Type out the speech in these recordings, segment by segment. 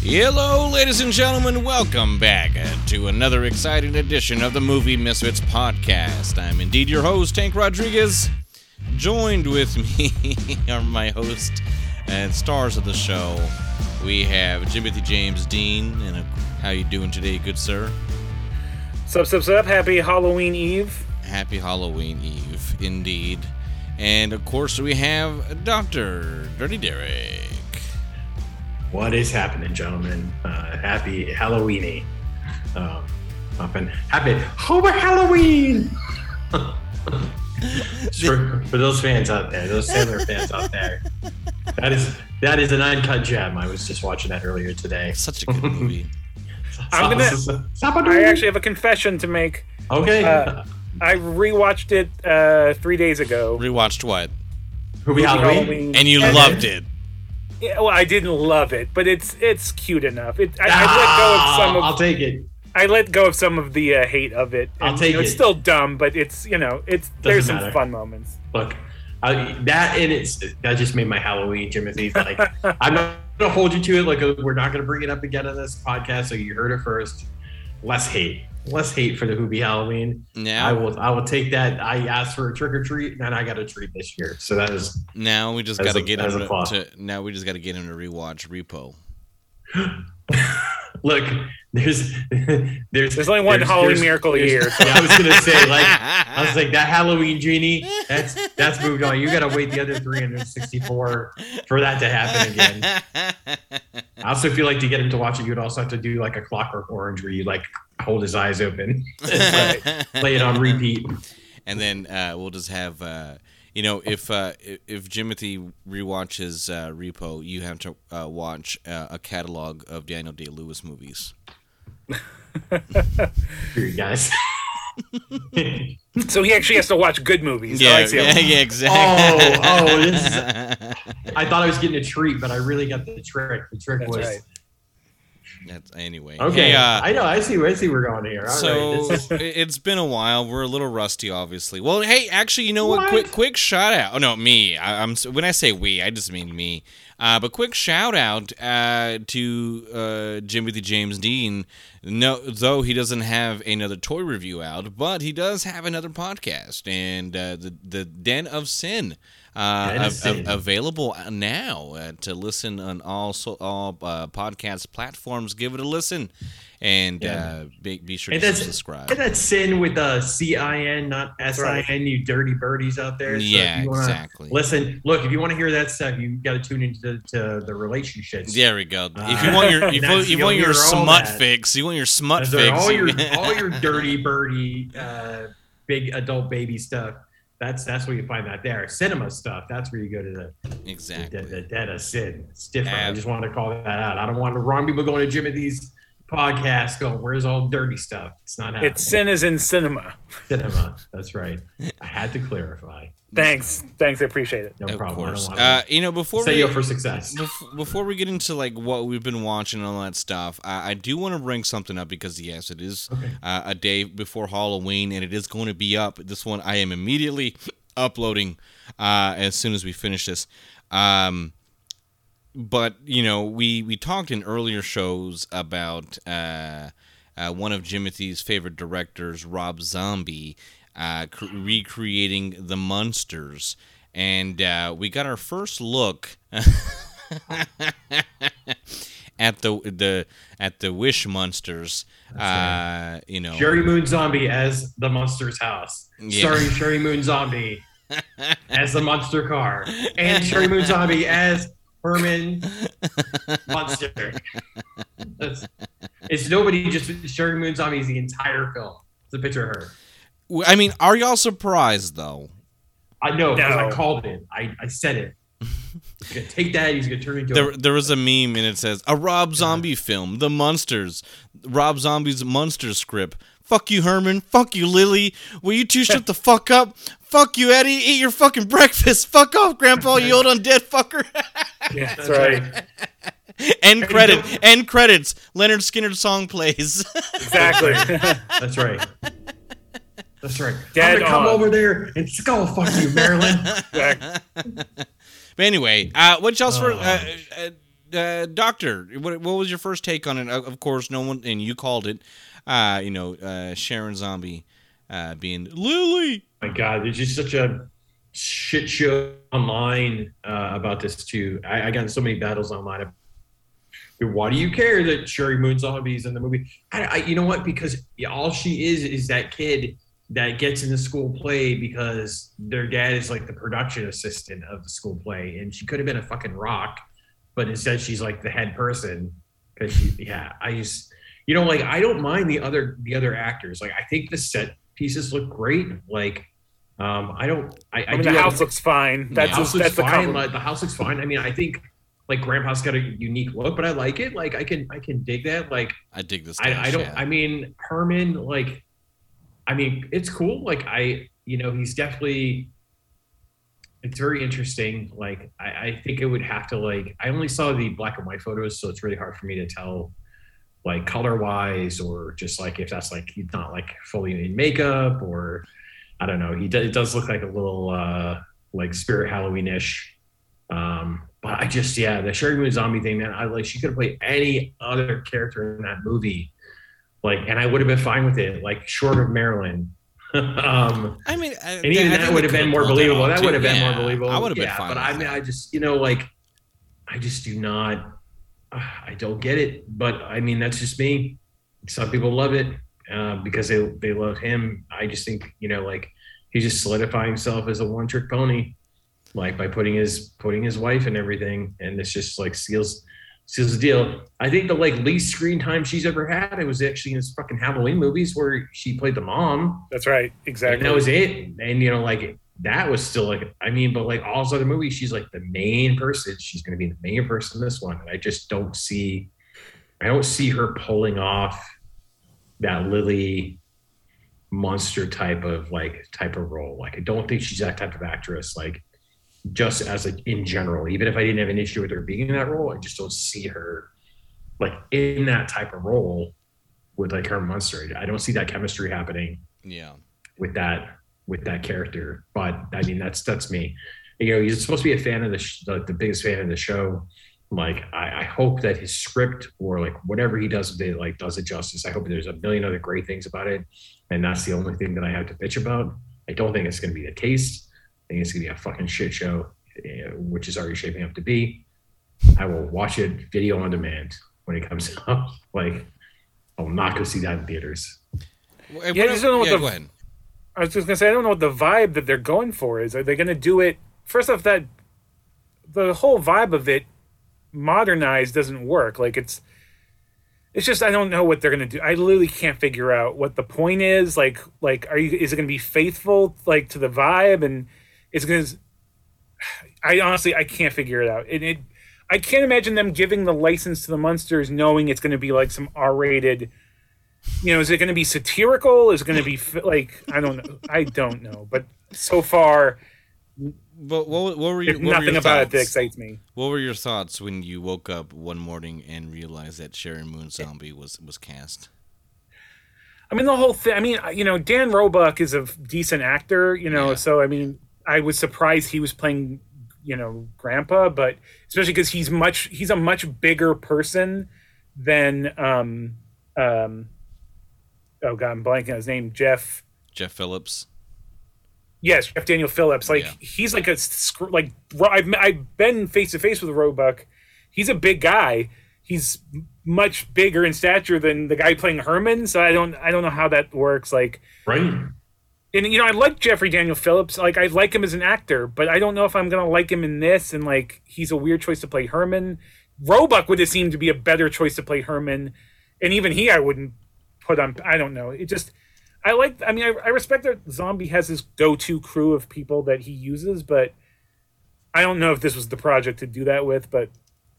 Hello, ladies and gentlemen. Welcome back to another exciting edition of the Movie Misfits podcast. I'm indeed your host, Tank Rodriguez. Joined with me are my host and stars of the show. We have Jimothy James Dean. And how you doing today, good sir? Sup. Happy Halloween Eve. Happy Halloween Eve, indeed. And, of course, we have Dr. Dirty Derek. What is happening, gentlemen? Happy Halloweeny. Happy Homer Halloween! for those fans out there, those Sandler fans out there, that is an uncut gem. I was just watching that earlier today. Such a good movie. I actually have a confession to make. Okay. I rewatched it 3 days ago. Rewatched what? Movie Halloween? And you loved it. Yeah, well, I didn't love it, but it's cute enough. I let go of some of. I'll take it. I let go of some of the hate of it. And, I'll take it. It's still dumb, but there's some matter. fun moments. Look, that just made my Halloween, Timothy. Like, I'm not gonna hold you to it. Like, we're not gonna bring it up again on this podcast. So you heard it first. Less hate for the Hoobie Halloween. Yeah, I will take that. I asked for a trick or treat, and I got a treat this year. So that is. Now we just got to get him to rewatch Repo. Look, there's only one Halloween miracle a year. So. Yeah, I was gonna say, that Halloween genie, that's moved on. You gotta wait the other 364 for that to happen again. I also feel like to get him to watch it, you'd also have to do like a Clockwork Orange, where you like hold his eyes open, play it on repeat, and then we'll just have. If Jimothy rewatches Repo, you have to watch a catalog of Daniel Day-Lewis movies. For you guys. So he actually has to watch good movies. Yeah, exactly. I thought I was getting a treat, but I really got the trick. The trick was. Right. Anyway. Okay. Hey, I know. I see where we're going here. All right. It's been a while. We're a little rusty, obviously. Well, hey, actually, you know what? Quick shout out. Oh no, me. I'm when I say we, I just mean me. But quick shout out to Jimothy James Dean. No, though he doesn't have another toy review out, but he does have another podcast, and the Den of Sin. Available now to listen on all podcast platforms. Give it a listen, and be sure to subscribe. And that's Sin with CIN, not SIN. You dirty birdies out there. So yeah, exactly. Listen, look, if you want to hear that stuff, you got to tune into the relationships. There we go. If you want your smut fix, all your dirty birdie, big adult baby stuff. That's where you find that there. Cinema stuff. That's where you go to the Den of Sin. It's different. I just wanted to call that out. I don't want the wrong people going to Jimothy's podcast going, where's all dirty stuff? It's not happening. It's sin is in cinema. Cinema. That's right. I had to clarify. Thanks. I appreciate it. No problem. Of course. Before set you up for success. Before we get into like what we've been watching and all that stuff, I do want to bring something up because yes, it is a day before Halloween and it is going to be up. This one I am immediately uploading as soon as we finish this. But we talked in earlier shows about one of Jimothy's favorite directors, Rob Zombie. Recreating the Munsters, and we got our first look at the Wish Munsters. Right. Sherry Moon Zombie as the Munsters house, starring Sherry Moon Zombie as the Munster car, and Sherry Moon Zombie as Herman Munster. It's nobody. Just Sherry Moon Zombie is the entire film. It's a picture of her. I mean, are y'all surprised, though? I know, because I called it. I said it. He's going to take that, he's going to turn it into There was a meme, and it says, a Rob Zombie film, The Munsters. Rob Zombie's Munster script. Fuck you, Herman. Fuck you, Lily. Will you two shut the fuck up? Fuck you, Eddie. Eat your fucking breakfast. Fuck off, Grandpa, you old undead fucker. Yeah, that's right. End credits. Leonard Skinner's song plays. Exactly. That's right. That's right. Dead I'm gonna come over there and skull fuck you, Marilyn. But anyway, what y'all's for? Doctor, what was your first take on it? Of course, no one, and you called it, Sharon Zombie being Lily. My God, there's just such a shit show online about this too. I got in so many battles online. Why do you care that Sherry Moon Zombie's in the movie? You know what? Because all she is that kid that gets in the school play because their dad is like the production assistant of the school play, and she could have been a fucking rock, but instead she's like the head person. Because I just, like, I don't mind the other actors. Like, I think the set pieces look great. Like, I mean, the house looks fine. The house looks fine. I mean, I think like Grandpa's got a unique look, but I like it. Like, I can dig that. Like, I dig this. I mean, Herman, like, I mean, it's cool. Like, he's definitely, it's very interesting. Like, I think it would have to, like, I only saw the black and white photos, so it's really hard for me to tell, like, color wise, or just like if that's like he's not like fully in makeup, or I don't know. It does look like a little like Spirit Halloween-ish. But I just, the Sherry Moon Zombie thing, man, she could have played any other character in that movie, like, and I would have been fine with it, like, short of Marilyn. I mean, and even that would have been more believable. That would have been more believable. I would have been fine. But I mean, I just, like, I just do not. I don't get it. But I mean, that's just me. Some people love it because they love him. I just think, like, he's just solidifying himself as a one-trick pony, like, by putting his wife and everything, and it's just like seals the deal. I think the like least screen time she's ever had, it was actually in his fucking Halloween movies where she played the mom. That's right, exactly. And that was it. And like, that was still like, I mean, but like all those other movies, she's like the main person. She's going to be the main person in this one, and I just don't see her pulling off that Lily monster type of role. Like, I don't think she's that type of actress. Like, just as in general, even if I didn't have an issue with her being in that role, I just don't see her like in that type of role with like her monster. I don't see that chemistry happening. Yeah. With that character. But I mean, that's me. You're supposed to be a fan of the biggest fan of the show. Like, I hope that his script, or like whatever he does with it, like, does it justice. I hope there's a million other great things about it, and that's the only thing that I have to bitch about. I don't think it's going to be the case. I think it's going to be a fucking shit show, which is already shaping up to be. I will watch it video on demand when it comes out. Like, I'll not go see that in theaters. I just don't know go ahead. I was just going to say, I don't know what the vibe that they're going for is. Are they going to do it? First off, that the whole vibe of it modernized doesn't work. Like, it's just, I don't know what they're going to do. I literally can't figure out what the point is. Like, is it going to be faithful, like, to the vibe? And it's going to, I can't figure it out. I can't imagine them giving the license to the Munsters knowing it's going to be like some R-rated, is it going to be satirical? Is it going to be like, I don't know. But so far, but what were your nothing your about it thoughts? that excites me. What were your thoughts when you woke up one morning and realized that Sharon Moon Zombie was cast? I mean, the whole thing. I mean, Dan Roebuck is a decent actor, so I mean, I was surprised he was playing, Grandpa, but especially because he's a much bigger person than oh God, I'm blanking on his name, Jeff Phillips. Yes, Jeff Daniel Phillips. Like, he's like I've been face to face with Roebuck. He's a big guy. He's much bigger in stature than the guy playing Herman. So I don't know how that works. Like, right. And I like Jeffrey Daniel Phillips. Like, I like him as an actor, but I don't know if I'm gonna like him in this. And like, he's a weird choice to play Herman. Roebuck would have seemed to be a better choice to play Herman, and even I wouldn't put on. I don't know. It just. I respect that Zombie has his go-to crew of people that he uses, but I don't know if this was the project to do that with. But,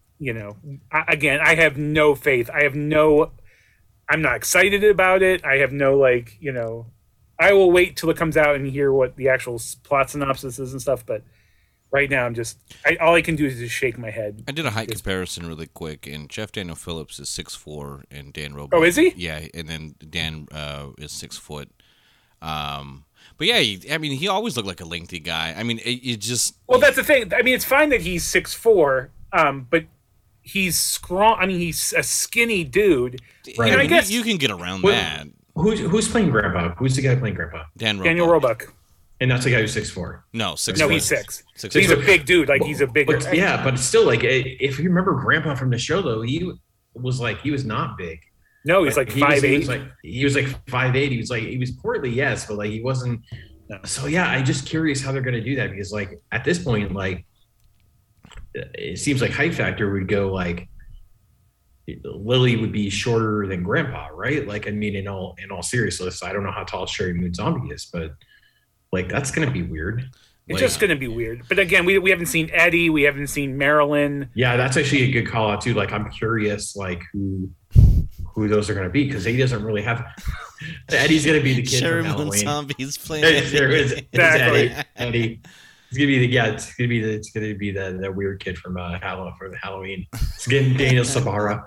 I have no faith. I'm not excited about it. I have no, I will wait till it comes out and hear what the actual plot synopsis is and stuff. But right now, all I can do is just shake my head. I did a height comparison really quick, and Jeff Daniel Phillips is 6'4", and Dan Roebuck. Oh, is he? Yeah, and then Dan is 6 foot. But yeah, he always looked like a lengthy guy. I mean, it just. Well, that's the thing. I mean, it's fine that he's 6'4", but he's strong. I mean, he's a skinny dude. Right. And I guess you can get around What- that. Who's playing Grandpa? Who's the guy playing Grandpa? Daniel Roebuck. And that's the guy who's 6'4". No, 6'4". No, he's 6. 6'4". He's a big dude. Like he's a bigger. But, yeah, but still, like if you remember Grandpa from the show, though, he was not big. No, he's like 5'8". He was like 5'8". He was portly, yes, but like he wasn't. So yeah, I'm just curious how they're going to do that because like at this point, like it seems like Hype Factor would go like Lily would be shorter than Grandpa, right? Like I mean, in all seriousness, I don't know how tall Sherry Moon Zombie is, but like that's going to be weird. It's just going to be weird. But again, we haven't seen Eddie. We haven't seen Marilyn. Yeah, that's actually a good call out too. Like I'm curious, like who those are going to be because he doesn't really have. Eddie's going to be the kid Sherry from Moon Halloween. Zombie's playing. There is Exactly. Eddie. It's gonna be the weird kid from Halloween. It's getting Daniel Sabara.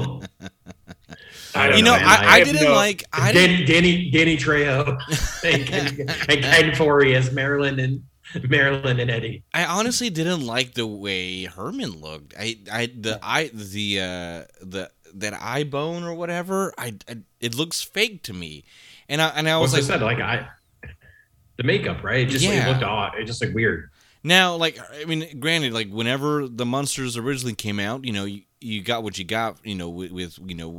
I You know, man. I didn't like. I didn't, Danny Trejo and Ken Foree as Marilyn and Eddie. I honestly didn't like the way Herman looked. That eye bone or whatever. It looks fake to me, and I was What's like, the makeup, right? It just it looked odd. It just looked weird. Now, like, I mean, granted, like whenever the Munsters originally came out, you know, you got what you got, you know, with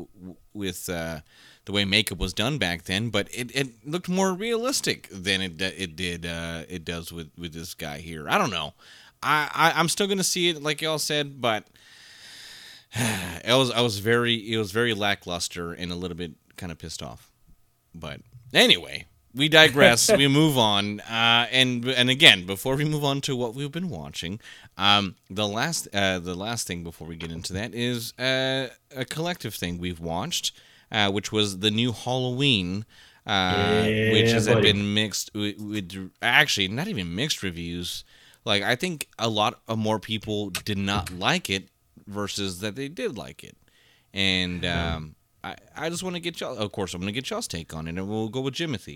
the way makeup was done back then, but it looked more realistic than it does with this guy here. I don't know. I'm still gonna see it like y'all said, but it was very lackluster and a little bit kind of pissed off. But anyway, we digress. We move on, and again, before we move on to what we've been watching, the last thing before we get into that is a collective thing we've watched. Which was the new Halloween, which has been mixed with actually not even mixed reviews. Like I think a lot of more people did not like it versus that they did like it, and I just want to get y'all. Of course, I'm going to get y'all's take on it, and we'll go with Jimothy.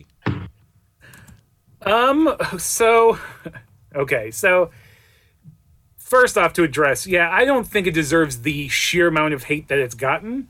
So first off, to address, I don't think it deserves the sheer amount of hate that it's gotten.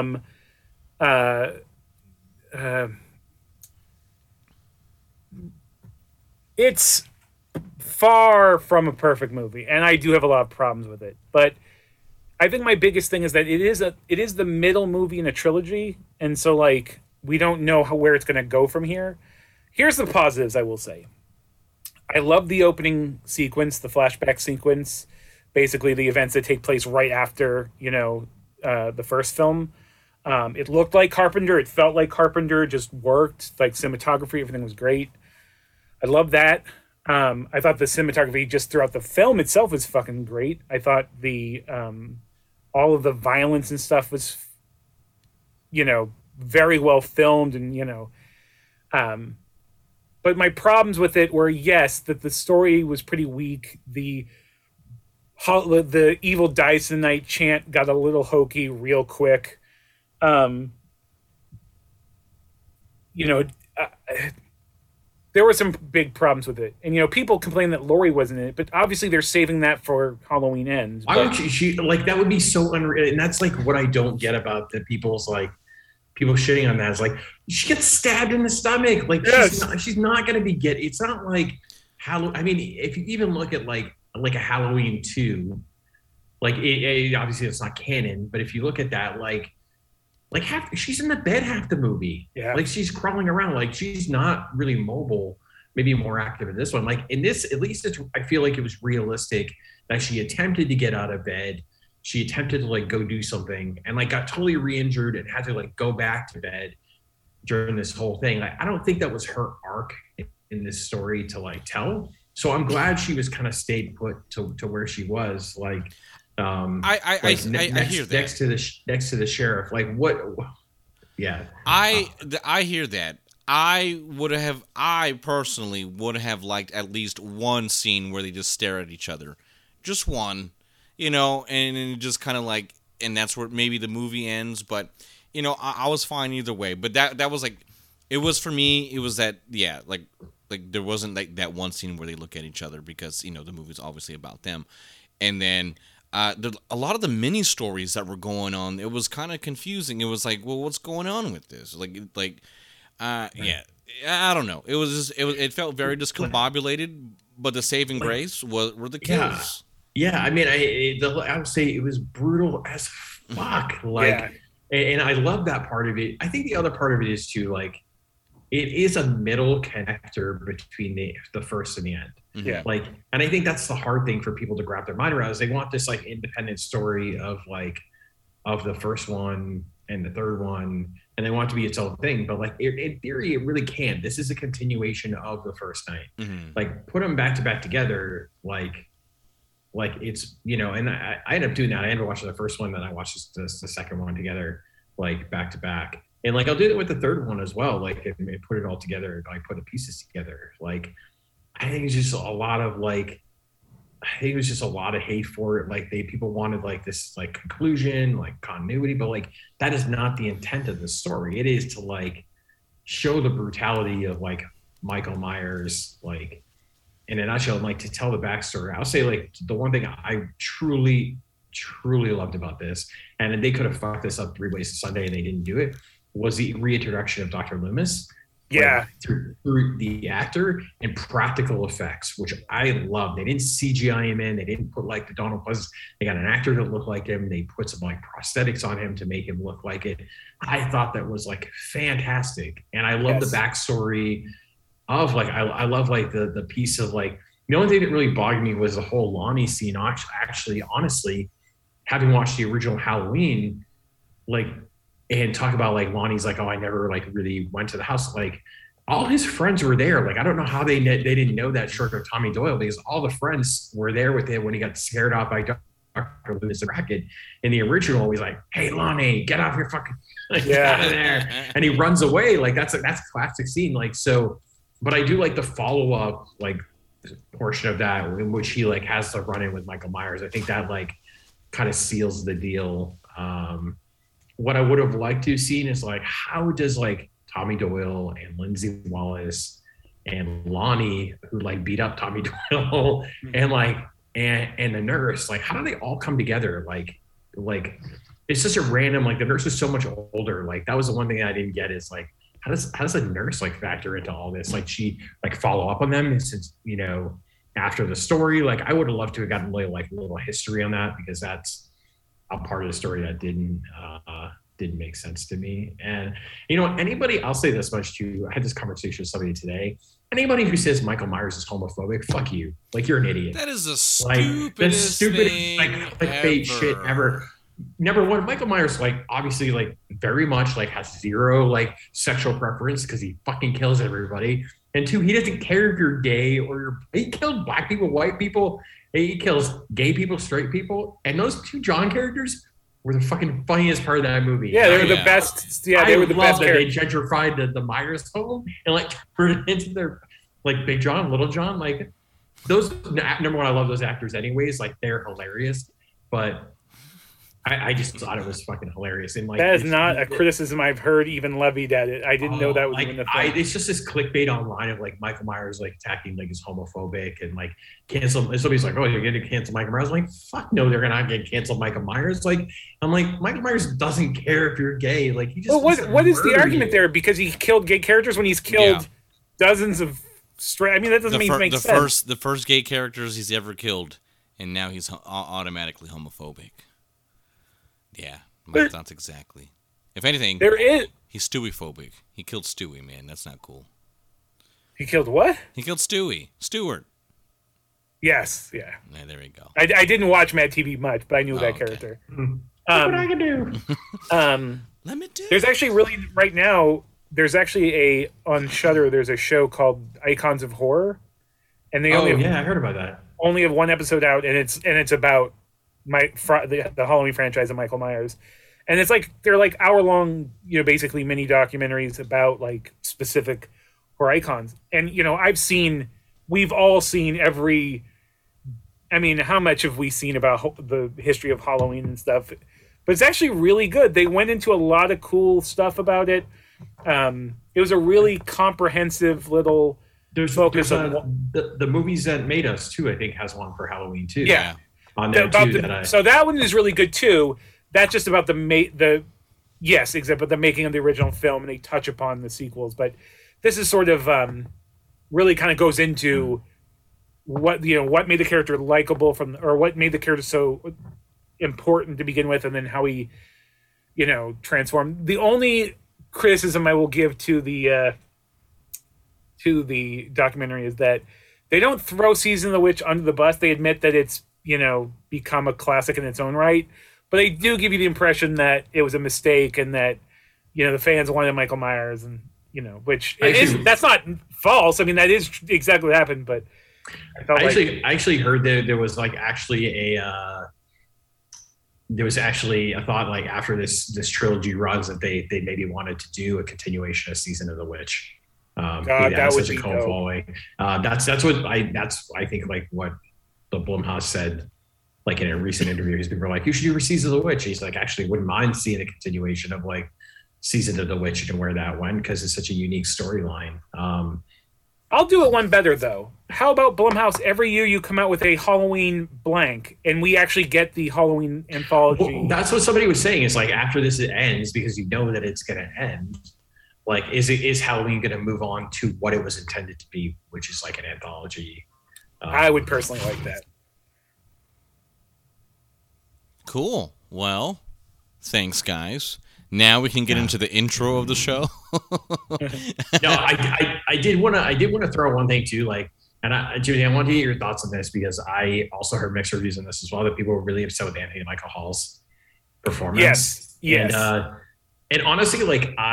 It's far from a perfect movie, and I do have a lot of problems with it. But I think my biggest thing is that it is the middle movie in a trilogy, and so like we don't know where it's going to go from here. Here's the positives I will say. I love the opening sequence, the flashback sequence, basically the events that take place right after the first film. It looked like Carpenter. It felt like Carpenter. Just worked. Like cinematography, everything was great. I love that. I thought the cinematography just throughout the film itself was fucking great. I thought the all of the violence and stuff was, very well filmed, and but my problems with it were that the story was pretty weak. The evil dies tonight chant got a little hokey real quick. There were some big problems with it, and people complain that Laurie wasn't in it, but obviously they're saving that for Halloween Ends. Why would she like that? Would be so unreal, and that's like what I don't get about the people's like people shitting on that. Is like she gets stabbed in the stomach, like she's not gonna be it's not like Halloween. I mean, if you even look at like a Halloween 2, like it obviously it's not canon, but if you look at that, like she's in the bed half the movie. Yeah. Like she's crawling around. Like she's not really mobile, maybe more active in this one. Like in this, at least I feel like it was realistic that she attempted to get out of bed. She attempted to like go do something and like got totally re-injured and had to like go back to bed during this whole thing. Like, I don't think that was her arc in this story to like tell. So I'm glad she was kind of stayed put to where she was. Like, I hear that next to the sheriff. Like what? Yeah, I hear that. I personally would have liked at least one scene where they just stare at each other, just one, and just kind of like, and that's where maybe the movie ends. But I was fine either way. But that was like, it was for me. It was that like there wasn't like that one scene where they look at each other because the movie's obviously about them, and then. a lot of the mini stories that were going on, it was kind of confusing. It was like, well, what's going on with this? Yeah, I don't know. It was just, it felt very discombobulated, but the saving grace were the kills. Yeah, I mean, I would say it was brutal as fuck. And I love that part of it. I think the other part of it is too, like, it is a middle connector between the first and the end. Yeah. And I think that's the hard thing for people to wrap their mind around, is they want this like independent story of the first one and the third one, and they want it to be its own thing. But like in theory, it really can't. This is a continuation of the first night. Mm-hmm. Like, put them back to back together, like it's, and I ended up doing that. I ended up watching the first one, then I watched the second one together, like back to back. And like, I'll do it with the third one as well. Like, and put it all together, like put the pieces together. Like, I think it's just a lot of it was just a lot of hate for it. Like, people wanted like this like conclusion, like continuity, but like that is not the intent of the story. It is to like show the brutality of like Michael Myers, like in a nutshell, and like to tell the backstory. I'll say like the one thing I truly loved about this, and they could have fucked this up 3 ways to Sunday and they didn't do it, was the reintroduction of Dr. Loomis. Yeah. Through the actor and practical effects, which I love. They didn't CGI him in. They didn't put like the Donald Pleasence. They got an actor to look like him. They put some like prosthetics on him to make him look like it. I thought that was like fantastic. And I love the backstory of like, I love like the piece of like, the only thing that really bothered me was the whole Lonnie scene. Actually, honestly, having watched the original Halloween, like, and talk about like Lonnie's like, oh, I never like really went to the house. Like, all his friends were there. Like, I don't know how they didn't know that short of Tommy Doyle, because all the friends were there with him when he got scared off by Dr. Loomis the Racket. In the original, he's like, hey, Lonnie, get off your fucking get out of there. And he runs away. Like, that's a classic scene. Like, so, but I do like the follow-up like portion of that in which he like has to run in with Michael Myers. I think that like kind of seals the deal. What I would have liked to have seen is like, how does like Tommy Doyle and Lindsay Wallace and Lonnie, who like beat up Tommy Doyle, and like and the nurse, like, how do they all come together? Like it's just a random, like, the nurse is so much older. Like, that was the one thing I didn't get, is like, how does the nurse like factor into all this? Like, she like follow up on them since after the story. Like, I would have loved to have gotten like a little history on that, because that's a part of the story that didn't make sense to me. And anybody, I'll say this much too, I had this conversation with somebody today. Anybody who says Michael Myers is homophobic, fuck you. Like, you're an idiot. That is the stupidest thing like clickbait shit ever. Number one, Michael Myers, like, obviously, like, very much like has zero like sexual preference, because he fucking kills everybody. And two, he doesn't care if you're gay or he killed black people, white people. He kills gay people, straight people. And those two John characters were the fucking funniest part of that movie. Yeah, they were the best. Yeah, they were the best. That they gentrified the Myers home and like turned it into their like Big John, Little John. Like, those, number one, I love those actors anyways. Like, they're hilarious. But I just thought it was fucking hilarious. And like, that is not a criticism I've heard even levied at it. I didn't know that was even the thing. It's just this clickbait online of like Michael Myers like attacking like is homophobic and like cancel. And somebody's like, oh, you're going to cancel Michael Myers. I'm like, fuck no, they're not going to cancel Michael Myers. Like, I'm like, Michael Myers doesn't care if you're gay. Like, he just. Well, what is the argument there? Because he killed gay characters when he's killed dozens of straight. I mean, that doesn't make sense. The first gay characters he's ever killed, and now he's automatically homophobic. Yeah, that's exactly. If anything, he's Stewie-phobic. He killed Stewie, man. That's not cool. He killed what? He killed Stewie. Stewart. Yes, yeah. There we go. I didn't watch Mad TV much, but I knew that character. What I can do? Let me do. There's actually right now, on Shudder, there's a show called Icons of Horror. And they I heard about that. Only have one episode out, and it's about the Halloween franchise of Michael Myers, and it's like they're like hour-long, basically mini documentaries about like specific horror icons. And we've all seen every. I mean, how much have we seen about the history of Halloween and stuff? But it's actually really good. They went into a lot of cool stuff about it. It was a really comprehensive little focus on the movies that made us too. I think has one for Halloween too. Yeah. on there too. So that one is really good too. That's just about the making of the original film, and they touch upon the sequels. But this is sort of really kind of goes into what made the character likable or what made the character so important to begin with, and then how he transformed. The only criticism I will give to the documentary is that they don't throw Season of the Witch under the bus. They admit that it's become a classic in its own right, but they do give you the impression that it was a mistake and that the fans wanted Michael Myers, and which that's not false. I mean, that is exactly what happened, but I actually heard that there was actually a thought after this trilogy runs that they maybe wanted to do a continuation of Season of the Witch. That would be cult following. That's what I think what the Blumhouse said in a recent interview. People were like, you should do Season of the Witch. He's like, actually wouldn't mind seeing a continuation of Season of the Witch and where that went, because it's such a unique storyline. I'll do it one better though. How about Blumhouse? Every year you come out with a Halloween blank, and we actually get the Halloween anthology. Well, that's what somebody was saying. Is after this it ends, because that it's going to end. Is Halloween going to move on to what it was intended to be, which is an anthology? I would personally like that. Cool. Well, thanks, guys. Now we can get into the intro of the show. No, I did want to throw one thing too, Jimmy, I want to get your thoughts on this, because I also heard mixed reviews on this as well, that people were really upset with Anthony Michael Hall's performance. Yes. And honestly,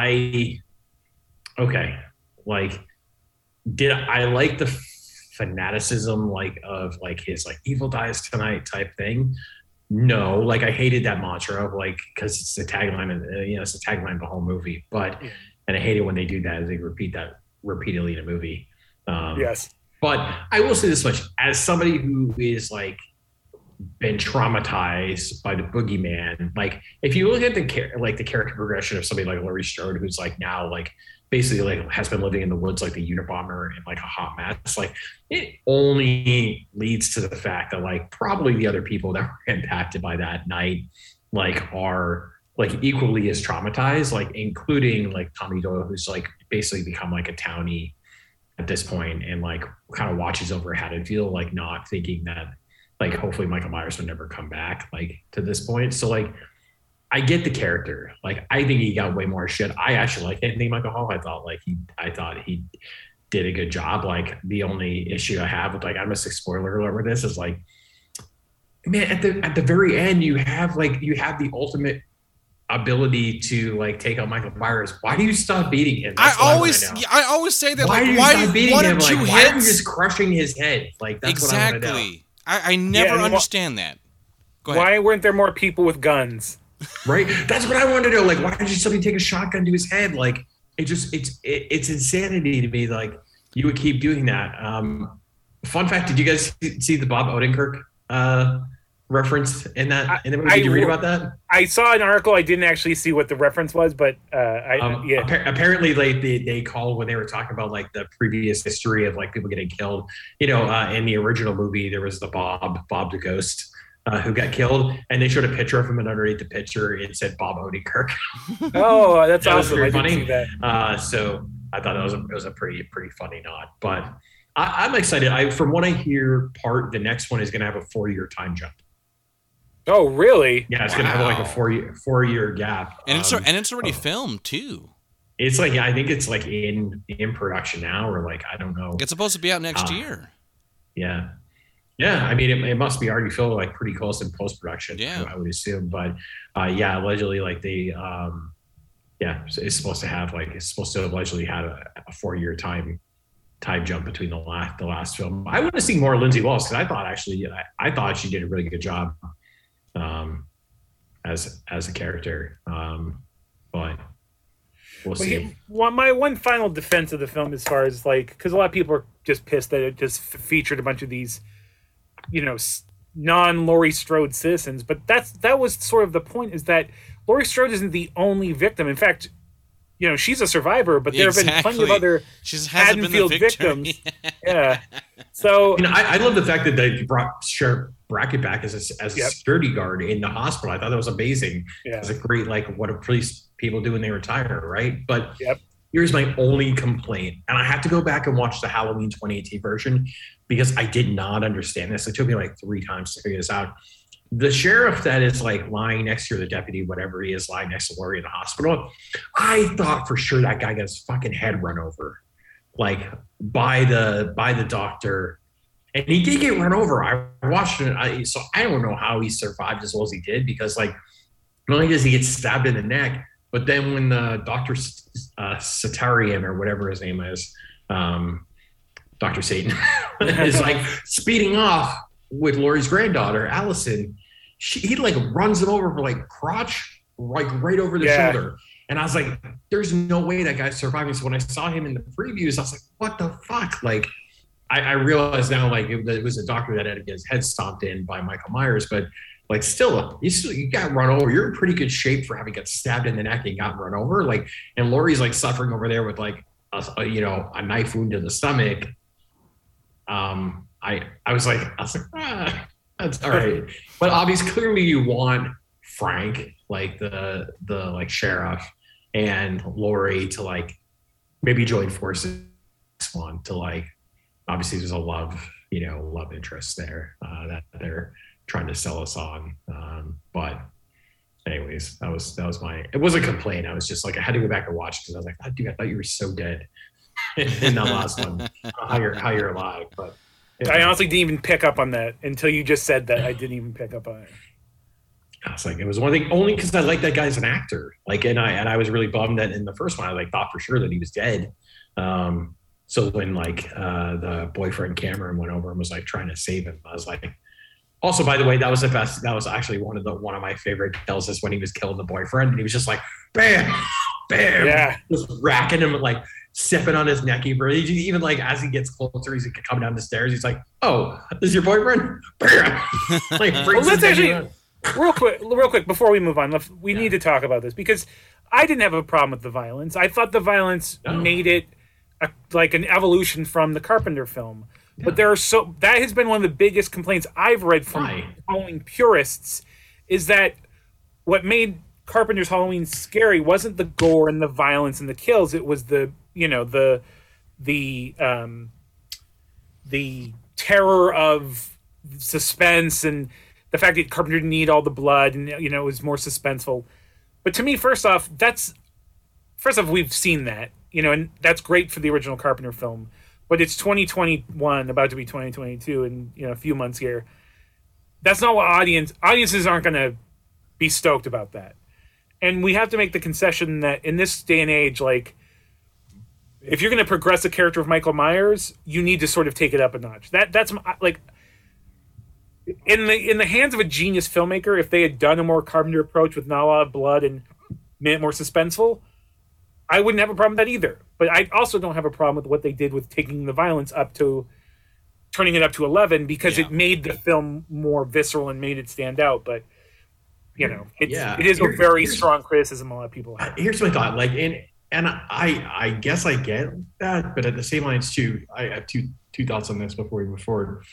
did I like the fanaticism of his Evil Dies Tonight type thing? No, I hated that mantra of because it's the tagline, it's the tagline of the whole movie. But and I hate it when they do that, they repeat that repeatedly in a movie. Yes. But I will say this much: as somebody who is been traumatized by the boogeyman, if you look at the character progression of somebody like Laurie Strode, who's now basically has been living in the woods like the Unabomber and a hot mess, it only leads to the fact that probably the other people that were impacted by that night are equally as traumatized, including Tommy Doyle, who's basically become a townie at this point, and kind of watches over Haddonfield, not thinking that hopefully Michael Myers would never come back to this point. So I get the character. I think he got way more shit. I actually like Anthony Michael Hall. I thought he did a good job. The only issue I have with I'm gonna say spoiler alert with this is man, at the very end you have the ultimate ability to take out Michael Myers. Why do you stop beating him? I always say that. Why do you stop beating him? Why are you just crushing his head? That's exactly. What I want to know. I never understand that. Go ahead. Why weren't there more people with guns? Right? That's what I wanted to know. Why did somebody take a shotgun to his head? It's insanity to me. You would keep doing that. Fun fact: did you guys see the Bob Odenkirk reference in that? Did you read about that? I saw an article. I didn't actually see what the reference was, but apparently they called when they were talking about the previous history of people getting killed. In the original movie, there was the Bob the Ghost. Who got killed, and they showed a picture of him, and underneath the picture it said Bob Odenkirk. Oh, that's that awesome! Was very I didn't funny. see that. So I thought it was a pretty funny nod. But I'm excited. From what I hear, the next one is going to have a 4-year time jump. Oh, really? Yeah, it's going to have a 4-year gap, and it's already filmed too. It's I think it's in production now, or I don't know. It's supposed to be out next year. Yeah. Yeah, I mean, it must be already filmed pretty close in post-production. Yeah, I would assume, but allegedly, they, it's supposed to have allegedly had a 4-year time jump between the last film. I want to see more Lindsay Lohan, because I thought she did a really good job, as a character, but we'll see. My one final defense of the film, as far as because a lot of people are just pissed that it just featured a bunch of these non-Laurie Strode citizens, but that was sort of the point, is that Laurie Strode isn't the only victim. In fact, she's a survivor, but there have been plenty of other Haddonfield victims. Yeah. So I love the fact that they brought Sheriff Brackett back as a security guard in the hospital. I thought that was amazing. Yeah. It was a great, like, what do police people do when they retire, right? But here's my only complaint, and I have to go back and watch the Halloween 2018 version because I did not understand this. It took me like 3 times to figure this out. The sheriff that is like lying next to the deputy, whatever he is, lying next to Laurie in the hospital, I thought for sure that guy got his fucking head run over, like by the doctor, and he did get run over. I watched it, so I don't know how he survived as well as he did, because like not only does he get stabbed in the neck, but then when the Dr. Satarian or whatever his name is, Dr. Satan, is like speeding off with Laurie's granddaughter, Allison, he like runs him over for like crotch, like right over the shoulder. And I was like, there's no way that guy's surviving. So when I saw him in the previews, I was like, what the fuck? Like, I realized now, like, it was a doctor that had to get his head stomped in by Michael Myers, but like still you got run over. You're in pretty good shape for having got stabbed in the neck and got run over. Like, and Laurie's like suffering over there with like a knife wound to the stomach. I was like, that's all right. But obviously, clearly you want Frank, like the like sheriff, and Laurie to like maybe join forces one to like, obviously there's a love interest there that they're trying to sell us on. But anyways, that was it wasn't a complaint. I was just like, I had to go back and watch because I was like, oh, dude, I thought you were so dead in that last one. How you're alive, but. I honestly didn't even pick up on that until you just said that. I didn't even pick up on it. I was like, it was one thing only because I like that guy as an actor. Like, and I was really bummed that in the first one, I like thought for sure that he was dead. So when like the boyfriend Cameron went over and was like trying to save him, I was like, also, by the way, that was the best. That was actually one of my favorite kills is when he was killing the boyfriend and he was just like, bam, bam, just racking him like. Sipping on his neck, even like as he gets closer, he's coming down the stairs. He's like, "Oh, this is your boyfriend?" Like, well, let's actually real quick before we move on. We need to talk about this because I didn't have a problem with the violence. I thought the violence made it like an evolution from the Carpenter film. Yeah. But that has been one of the biggest complaints I've read from Halloween purists is that what made Carpenter's Halloween scary wasn't the gore and the violence and the kills. It was the terror of suspense and the fact that Carpenter didn't need all the blood and it was more suspenseful. But to me, first off, we've seen that, and that's great for the original Carpenter film. But it's 2021, about to be 2022, in a few months here. That's not what audiences aren't going to be stoked about that. And we have to make the concession that in this day and age, like, if you're going to progress the character of Michael Myers, you need to sort of take it up a notch. That's like in the hands of a genius filmmaker, if they had done a more Carpenter approach with not a lot of blood and made it more suspenseful, I wouldn't have a problem with that either. But I also don't have a problem with what they did with taking the violence turning it up to 11 because it made the film more visceral and made it stand out. But it is a very strong criticism a lot of people have. Here's my thought, like And I guess I get that, but at the same lines too, I have two thoughts on this before we move forward.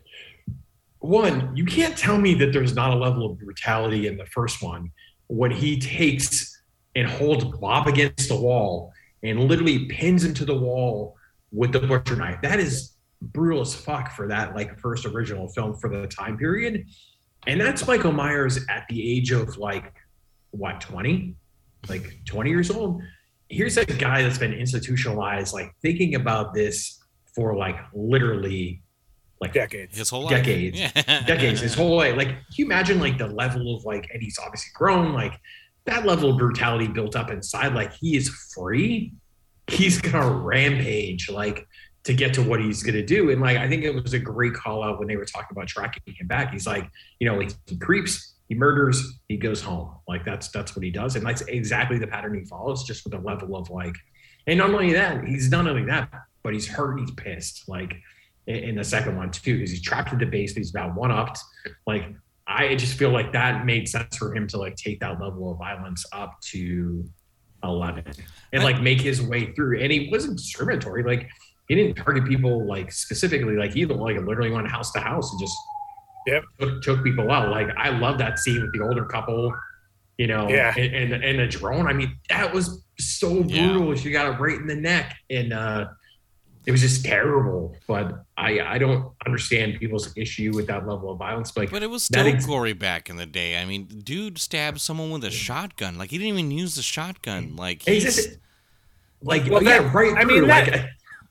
One, you can't tell me that there's not a level of brutality in the first one when he takes and holds Bob against the wall and literally pins him to the wall with the butcher knife. That is brutal as fuck for that like first original film for the time period. And that's Michael Myers at the age of like, what, 20? Like 20 years old? Here's a guy that's been institutionalized, like thinking about this for like literally like decades, his whole life. Yeah. Decades, his whole life. Like, can you imagine like the level of like, and he's obviously grown, like that level of brutality built up inside, like he is free. He's gonna rampage like to get to what he's gonna do. And like, I think it was a great call out when they were talking about tracking him back. He's like, like he creeps, he murders, he goes home. Like that's what he does. And that's exactly the pattern he follows, just with a level of like, and not only that, he's not only that, but he's hurt and he's pissed. Like in the second one too, because he's trapped in the basement, he's about one-upped. Like, I just feel like that made sense for him to like take that level of violence up to 11 and like make his way through. And he wasn't discriminatory. Like he didn't target people like specifically. Like he like literally went house to house and just took people out. Like I love that scene with the older couple, you know, and the drone. I mean, that was so brutal. She got it right in the neck, and it was just terrible. But I don't understand people's issue with that level of violence. But it was still gory back in the day. I mean, dude stabbed someone with a shotgun. Like he didn't even use the shotgun. Like he's just like right. I mean that.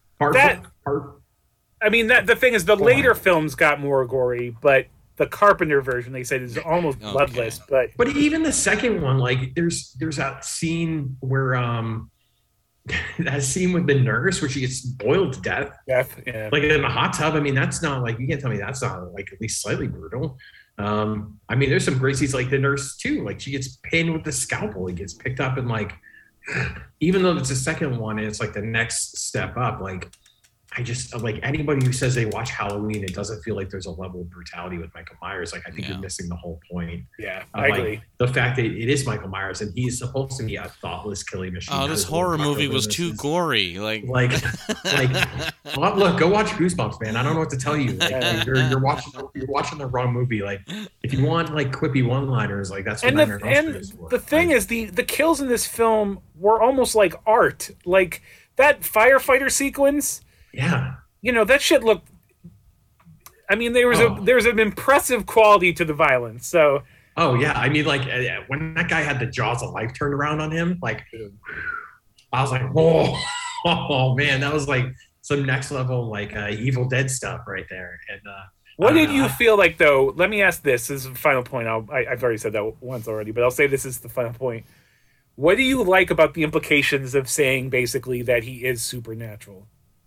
I mean that the thing is the later films got more gory, but the Carpenter version they said is almost bloodless. But even the second one, like there's that scene where that scene with the nurse where she gets boiled to death. Like in the hot tub. I mean, that's not like, you can't tell me that's not like at least slightly brutal. I mean, there's some great scenes like the nurse too. Like she gets pinned with the scalpel. It gets picked up and like, even though it's the second one, and it's like the next step up, like I just like anybody who says they watch Halloween, it doesn't feel like there's a level of brutality with Michael Myers. Like I think you're missing the whole point. Yeah, I agree. The fact that it is Michael Myers and he's supposed to be a thoughtless killing machine. Oh, this horror movie was too gory. Like, well, look, go watch Goosebumps, man. I don't know what to tell you. Like, you're watching the wrong movie. Like, if you want like quippy one-liners, like that's what Nightmare on Elm Street is for. The thing is, the kills in this film were almost like art. Like that firefighter sequence. Yeah, you know that shit looked. I mean, there was an impressive quality to the violence. So. Oh yeah, I mean, like when that guy had the jaws of life turned around on him, like I was like, whoa, oh man, that was like some next level like Evil Dead stuff right there. And what did you feel like though? Let me ask this. This is the final point. I've already said that once already, but I'll say this is the final point. What do you like about the implications of saying basically that he is supernatural?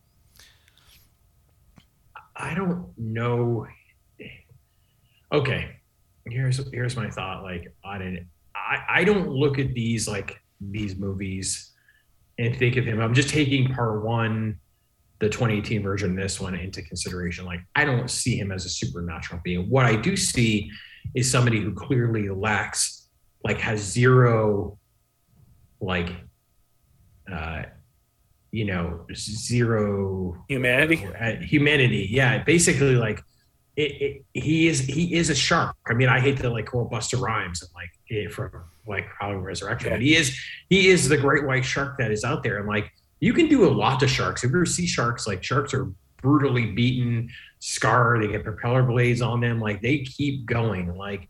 I don't know. Okay, here's my thought. Like on it, I don't look at these movies and think of him. I'm just taking part one, the 2018 version, this one into consideration. Like I don't see him as a supernatural being. What I do see is somebody who clearly lacks, like has zero, like, zero humanity. Yeah, basically, like he is a shark. I mean, I hate to like quote Busta Rhymes and like from like Halloween Resurrection, but he is the great white shark that is out there. And like you can do a lot to sharks. If you ever see sharks, like sharks are brutally beaten, scarred. They get propeller blades on them. Like they keep going. Like,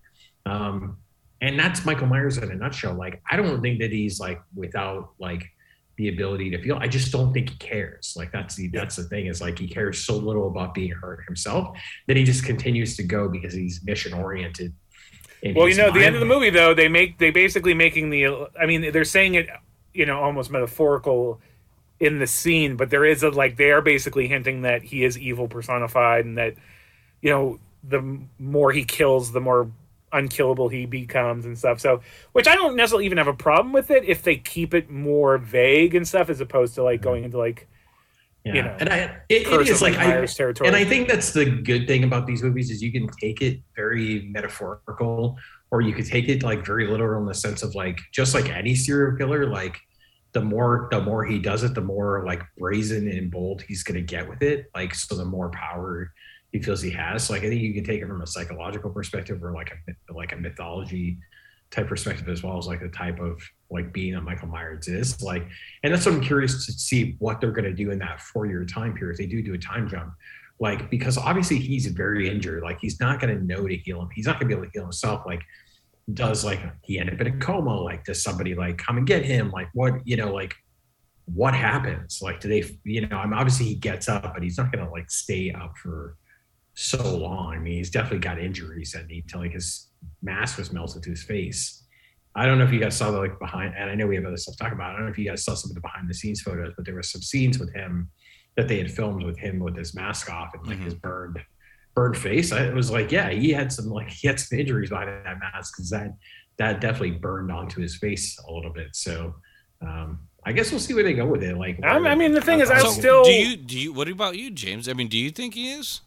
and that's Michael Myers in a nutshell. Like I don't think that he's like without like the ability to feel. I just don't think he cares. Like that's the thing, is like he cares so little about being hurt himself that he just continues to go because he's mission oriented. Well, you know, the end of the movie though, they basically making they're saying it, almost metaphorical in the scene, but there is they are basically hinting that he is evil personified, and that, the more he kills, the more unkillable he becomes and stuff. So, which I don't necessarily even have a problem with it if they keep it more vague and stuff, as opposed to like going into like, and it is like territory. And I think that's the good thing about these movies is you can take it very metaphorical, or you could take it like very literal in the sense of like just like any serial killer, like the more he does it, the more like brazen and bold he's gonna get with it. Like so, the more power he feels he has. So like I think you can take it from a psychological perspective or like a mythology type perspective, as well as like the type of like being that Michael Myers is like. And that's what I'm curious to see what they're going to do in that 4-year time period. If they do a time jump, like, because obviously he's very injured. Like he's not going to know to heal him. He's not going to be able to heal himself. Like does like he end up in a coma? Like does somebody like come and get him? Like what, like what happens? Like do they, obviously he gets up, but he's not going to like stay up for so long. I mean, he's definitely got injuries, and like his mask was melted to his face. I don't know if you guys saw the like behind, and I know we have other stuff to talk about. I don't know if you guys saw some of the behind the scenes photos, but there were some scenes with him that they had filmed with him with his mask off and like his burned face. It was like, yeah, he had some injuries behind that mask, because that definitely burned onto his face a little bit. So I guess we'll see where they go with it. Like, I mean, the thing is, I still do you. What about you, James? I mean, do you think he is?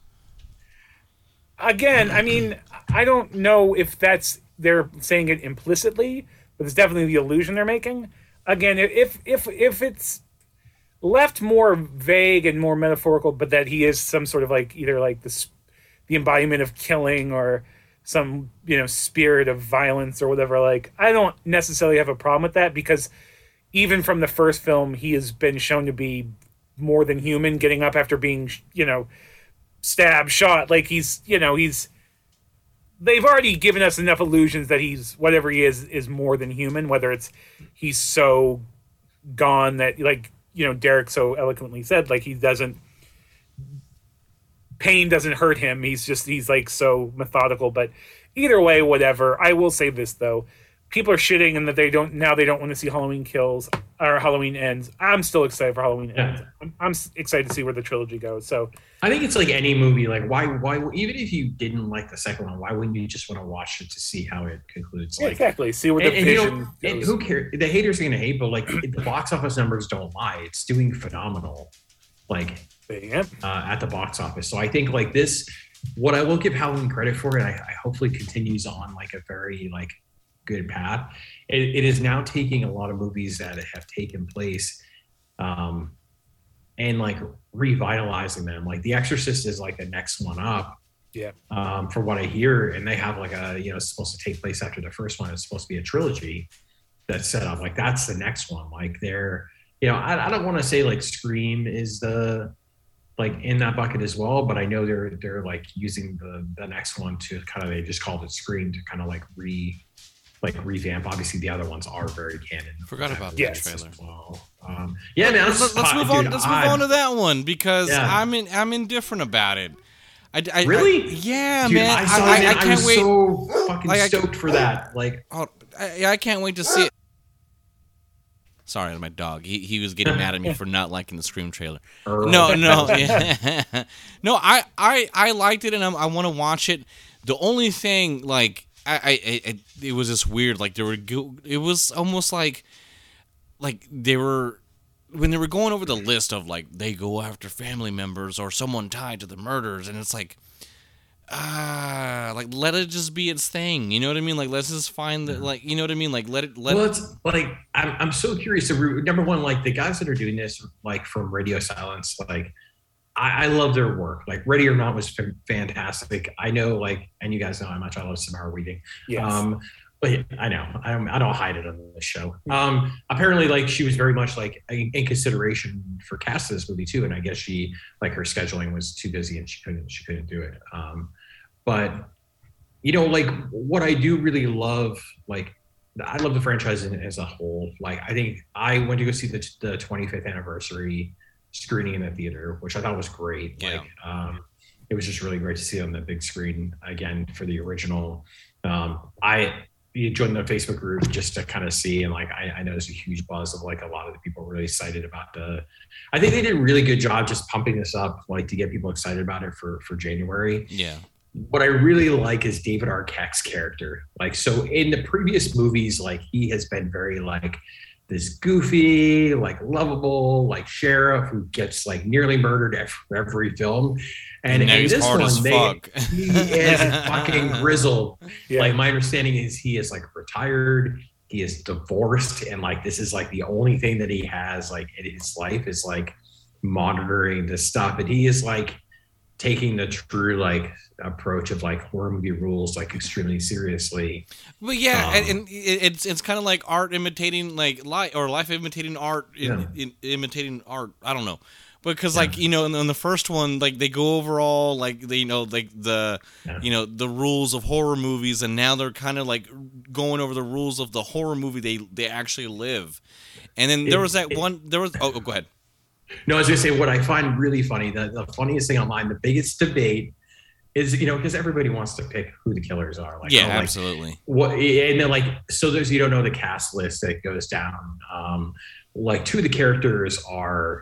Again, I mean, I don't know if they're saying it implicitly, but it's definitely the illusion they're making. again, if it's left more vague and more metaphorical, but that he is some sort of like either like the embodiment of killing or some, spirit of violence or whatever, like I don't necessarily have a problem with that, because even from the first film, he has been shown to be more than human, getting up after being, stabbed, shot. Like they've already given us enough illusions that he's, whatever he is more than human, whether it's he's so gone that, like, Derek so eloquently said, like, pain doesn't hurt him. He's like so methodical. But either way, whatever. I will say this though. People are shitting and that they don't want to see Halloween Kills or Halloween Ends. I'm still excited for Halloween Ends. I'm excited to see where the trilogy goes. So I think it's like any movie. Like why even if you didn't like the second one, why wouldn't you just want to watch it to see how it concludes? Like, exactly. See where the vision goes. And who cares? The haters are gonna hate, but like the box office numbers don't lie. It's doing phenomenal. Like at the box office. So I think like this, what I will give Halloween credit for, and I hopefully continues on like a very like good path. It is now taking a lot of movies that have taken place and like revitalizing them. Like The Exorcist is like the next one up. Yeah. For what I hear, and they have like it's supposed to take place after the first one. It's supposed to be a trilogy that's set up. Like that's the next one. Like they're, I don't want to say like Scream is the like in that bucket as well, but I know they're like using the next one to kind of, they just called it Scream to kind of like revamp. Obviously the other ones are very canon. Forgot about that trailer. Well. Yeah, man. Let's move on. Let's move on to that one, because I'm indifferent about it. I really? Yeah, dude, man. I can't wait. So fucking stoked for that. Like, I can't wait to see it. Sorry, my dog. He was getting mad at me for not liking the Scream trailer. No, yeah. No. I liked it, and I want to watch it. The only thing, like, it was just weird. Like it was almost like they were, when they were going over the list of like they go after family members or someone tied to the murders, and it's like let it just be its thing. You know what I mean? Like let's just find the, like, you know what I mean? Like let it. It's like I'm so curious. Number one, like the guys that are doing this, like from Radio Silence, like. I love their work. Like Ready or Not was fantastic. I know, like, and you guys know how much I love Samara Weaving. Yes. But yeah, I know I don't hide it on the show. Apparently, like she was very much like in consideration for casting this movie too, and I guess she, like, her scheduling was too busy and she couldn't do it. But like what I do really love, like I love the franchise as a whole. Like I think I went to go see the 25th anniversary screening in the theater, which I thought was great. Yeah. Like it was just really great to see it on the big screen again for the original. I joined the Facebook group just to kind of see, and like I know there's a huge buzz of like a lot of the people really excited about I think they did a really good job just pumping this up, like to get people excited about it for January. Yeah. What I really like is David Arquette's character. Like, so in the previous movies, like he has been very like this goofy, like lovable, like sheriff who gets like nearly murdered every film. And in this one, he is fucking grizzled. Yeah. Like my understanding is he is like retired, he is divorced, and like this is like the only thing that he has like in his life is like monitoring this stuff. And he is like taking the true like approach of like horror movie rules like extremely seriously. But yeah, and it's kind of like art imitating like life, or life imitating art imitating art. I don't know, because like in the first one, like they go over all like they like the the rules of horror movies, and now they're kind of like going over the rules of the horror movie they actually live. And then there was go ahead. No, I was gonna say what I find really funny. The funniest thing online, the biggest debate is because everybody wants to pick who the killers are. Like, absolutely. What and then like so there's you don't know the cast list that goes down. Like two of the characters are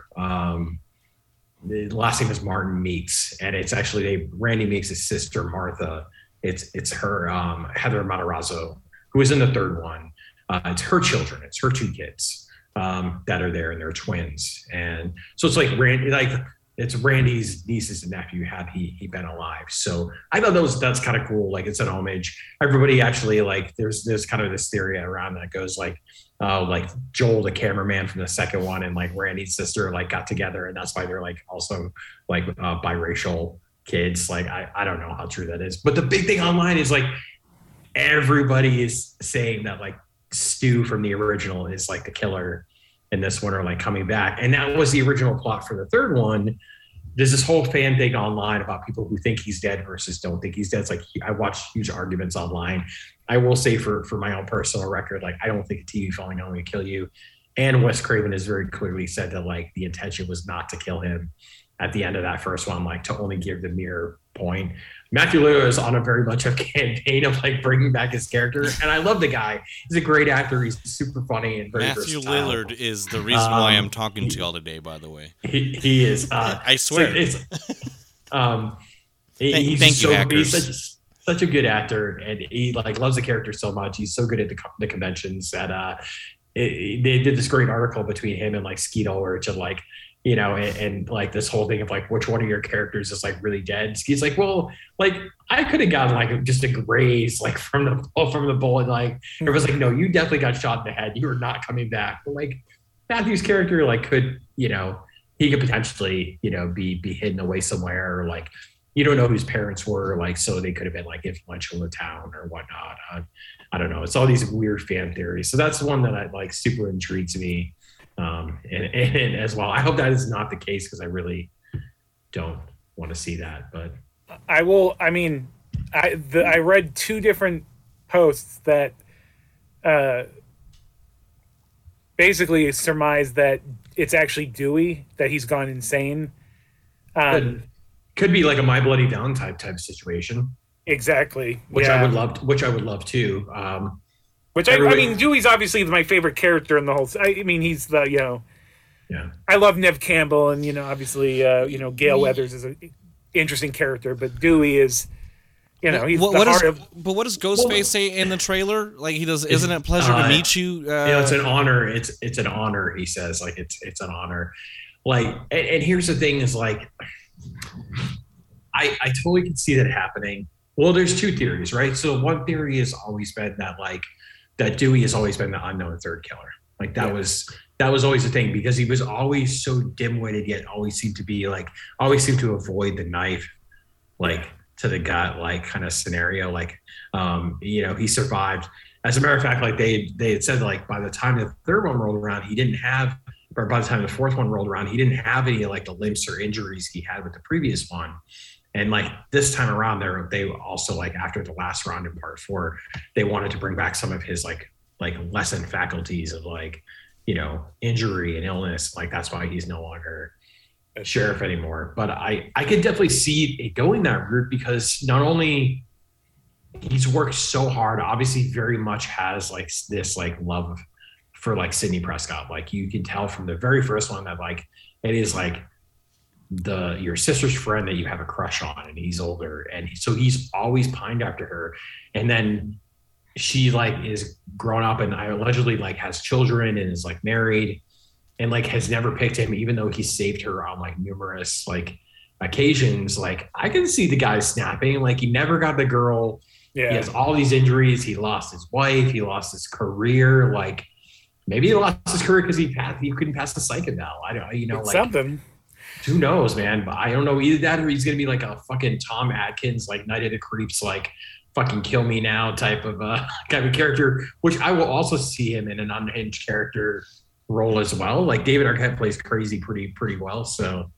the last name is Martin Meeks, and it's actually Randy Meeks' sister Martha. It's her Heather Matarazzo, who is in the third one. It's her children. It's her two kids. That are there, and they're twins, and so it's like it's Randy's nieces and nephew had he been alive. So I thought that's kind of cool. Like it's an homage. Everybody actually like there's kind of this theory around that goes like like Joel, the cameraman from the second one, and like Randy's sister like got together, and that's why they're like also like biracial kids. Like I don't know how true that is, but the big thing online is like everybody is saying that like Stu from the original is like the killer in this one, or like coming back, and that was the original plot for the third one. There's this whole fan thing online about people who think he's dead versus don't think he's dead. It's like I watch huge arguments online. I will say for my own personal record, like I don't think a TV film is going to kill you. And Wes Craven has very clearly said that like the intention was not to kill him at the end of that first one, like to only give the mirror point. Matthew Lillard is on a very much of campaign of like bringing back his character, and I love the guy. He's a great actor. He's super funny and very Matthew versatile. Lillard is the reason why I'm talking to y'all today. By the way, he is. I swear. He's Thank you, hackers. He's such a good actor, and he like loves the character so much. He's so good at the conventions that they did this great article between him and like Skeet Ulrich, and like, you know, and like this whole thing of like which one of your characters is like really dead. Skeet's like, well, like I could have gotten like just a graze like from the bullet. Like it was like, no, you definitely got shot in the head. You are not coming back. But like Matthew's character like could, you know, he could potentially, you know, be hidden away somewhere, or like you don't know whose parents were, like, so they could have been like influential in the town or whatnot. I don't know. It's all these weird fan theories. So that's one that I like super intrigues me. And as well, I hope that is not the case, because I really don't want to see that. But I will. I mean, I read two different posts that basically surmise that it's actually Dewey, that he's gone insane. Could be like a My Bloody Valentine type situation. Exactly. Which yeah. I would love too. Which I mean, Dewey's obviously my favorite character in the whole. I mean, he's the, you know. Yeah. I love Nev Campbell, and, you know, obviously, you know, Gale Weathers is an interesting character, but Dewey is, you know, he's the heart of. But what does Ghostface say in the trailer? Like he does, isn't it a pleasure to meet you? You know, it's an honor. It's an honor. He says, like it's an honor. Like, and here's the thing: is like, I totally can see that happening. Well, there's two theories, right? So one theory has always been that like that Dewey has always been the unknown third killer. Like that was always the thing, because he was always so dim-witted, yet always seemed to avoid the knife, like to the gut, like kind of scenario. Like, you know, he survived. As a matter of fact, like they had said, like by the time the third one rolled around, he didn't have, or by the time the fourth one rolled around, he didn't have any like the limps or injuries he had with the previous one. And like this time around, they also, like after the last round in part 4, they wanted to bring back some of his like lessened faculties of like, you know, injury and illness. Like that's why he's no longer a sheriff anymore. But I could definitely see it going that route, because not only he's worked so hard, obviously very much has like this like love for like Sidney Prescott. Like you can tell from the very first one that like it is like your sister's friend that you have a crush on, and he's older, and so he's always pined after her. And then she like is grown up and allegedly like has children and is like married, and like has never picked him, even though he saved her on like numerous like occasions. Like I can see the guy snapping. Like he never got the girl. Yeah. He has all these injuries. He lost his wife. He lost his career. Like maybe he lost his career because he couldn't pass the psych eval. I don't, you know, it's like something. Who knows, man? But I don't know, either that or he's gonna be like a fucking Tom Atkins, like Night of the Creeps, like fucking kill me now type of character, which I will also see him in an unhinged character role as well. Like David Arquette plays crazy pretty well, so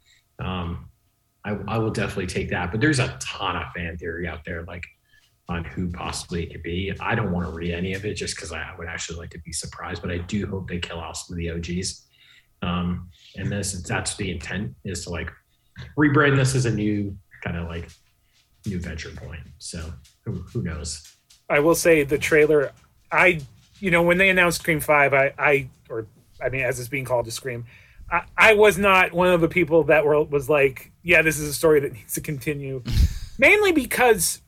I will definitely take that. But there's a ton of fan theory out there, like on who possibly it could be. I don't want to read any of it just because I would actually like to be surprised, but I do hope they kill off some of the OGs. And that's the intent, is to like rebrand this as a new kind of like new venture point. So who knows? I will say the trailer, when they announced Scream 5, as it's being called, to Scream, I was not one of the people that was like, yeah, this is a story that needs to continue. Mainly because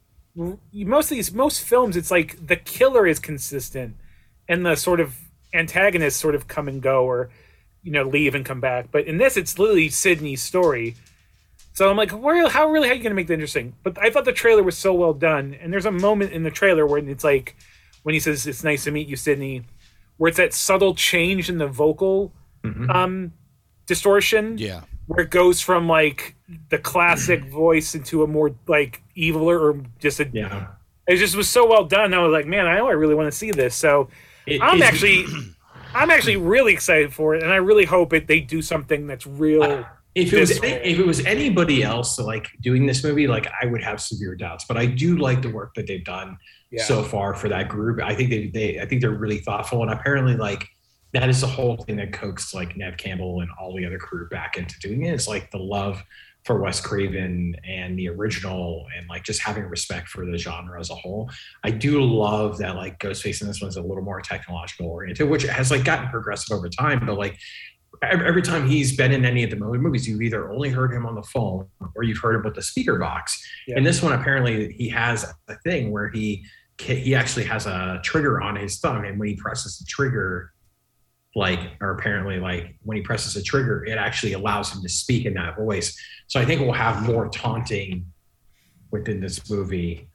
most films, it's like the killer is consistent and the sort of antagonists sort of come and go, or leave and come back. But in this, it's literally Sidney's story. So I'm like, how are you going to make that interesting? But I thought the trailer was so well done. And there's a moment in the trailer where it's like, when he says, "It's nice to meet you, Sidney," where it's that subtle change in the vocal distortion. Yeah. Where it goes from like the classic voice into a more like eviler or just a. Yeah. It just was so well done. I was like, man, I know I really want to see this. So I'm actually really excited for it, and I really hope they do something that's real. If it was anybody else like doing this movie, like I would have severe doubts. But I do like the work that they've done so far for that group. I think I think they're really thoughtful, and apparently like that is the whole thing that coaxed like Neve Campbell and all the other crew back into doing it. It's like the love for Wes Craven and the original, and like just having respect for the genre as a whole. I do love that like Ghostface in this one's a little more technological oriented, which has like gotten progressive over time. But like every time he's been in any of the movies, you've either only heard him on the phone or you've heard him with the speaker box. Yeah. And this one, apparently he has a thing where he actually has a trigger on his thumb, and when he presses the trigger, apparently when he presses the trigger, it actually allows him to speak in that voice. So I think we'll have more taunting within this movie.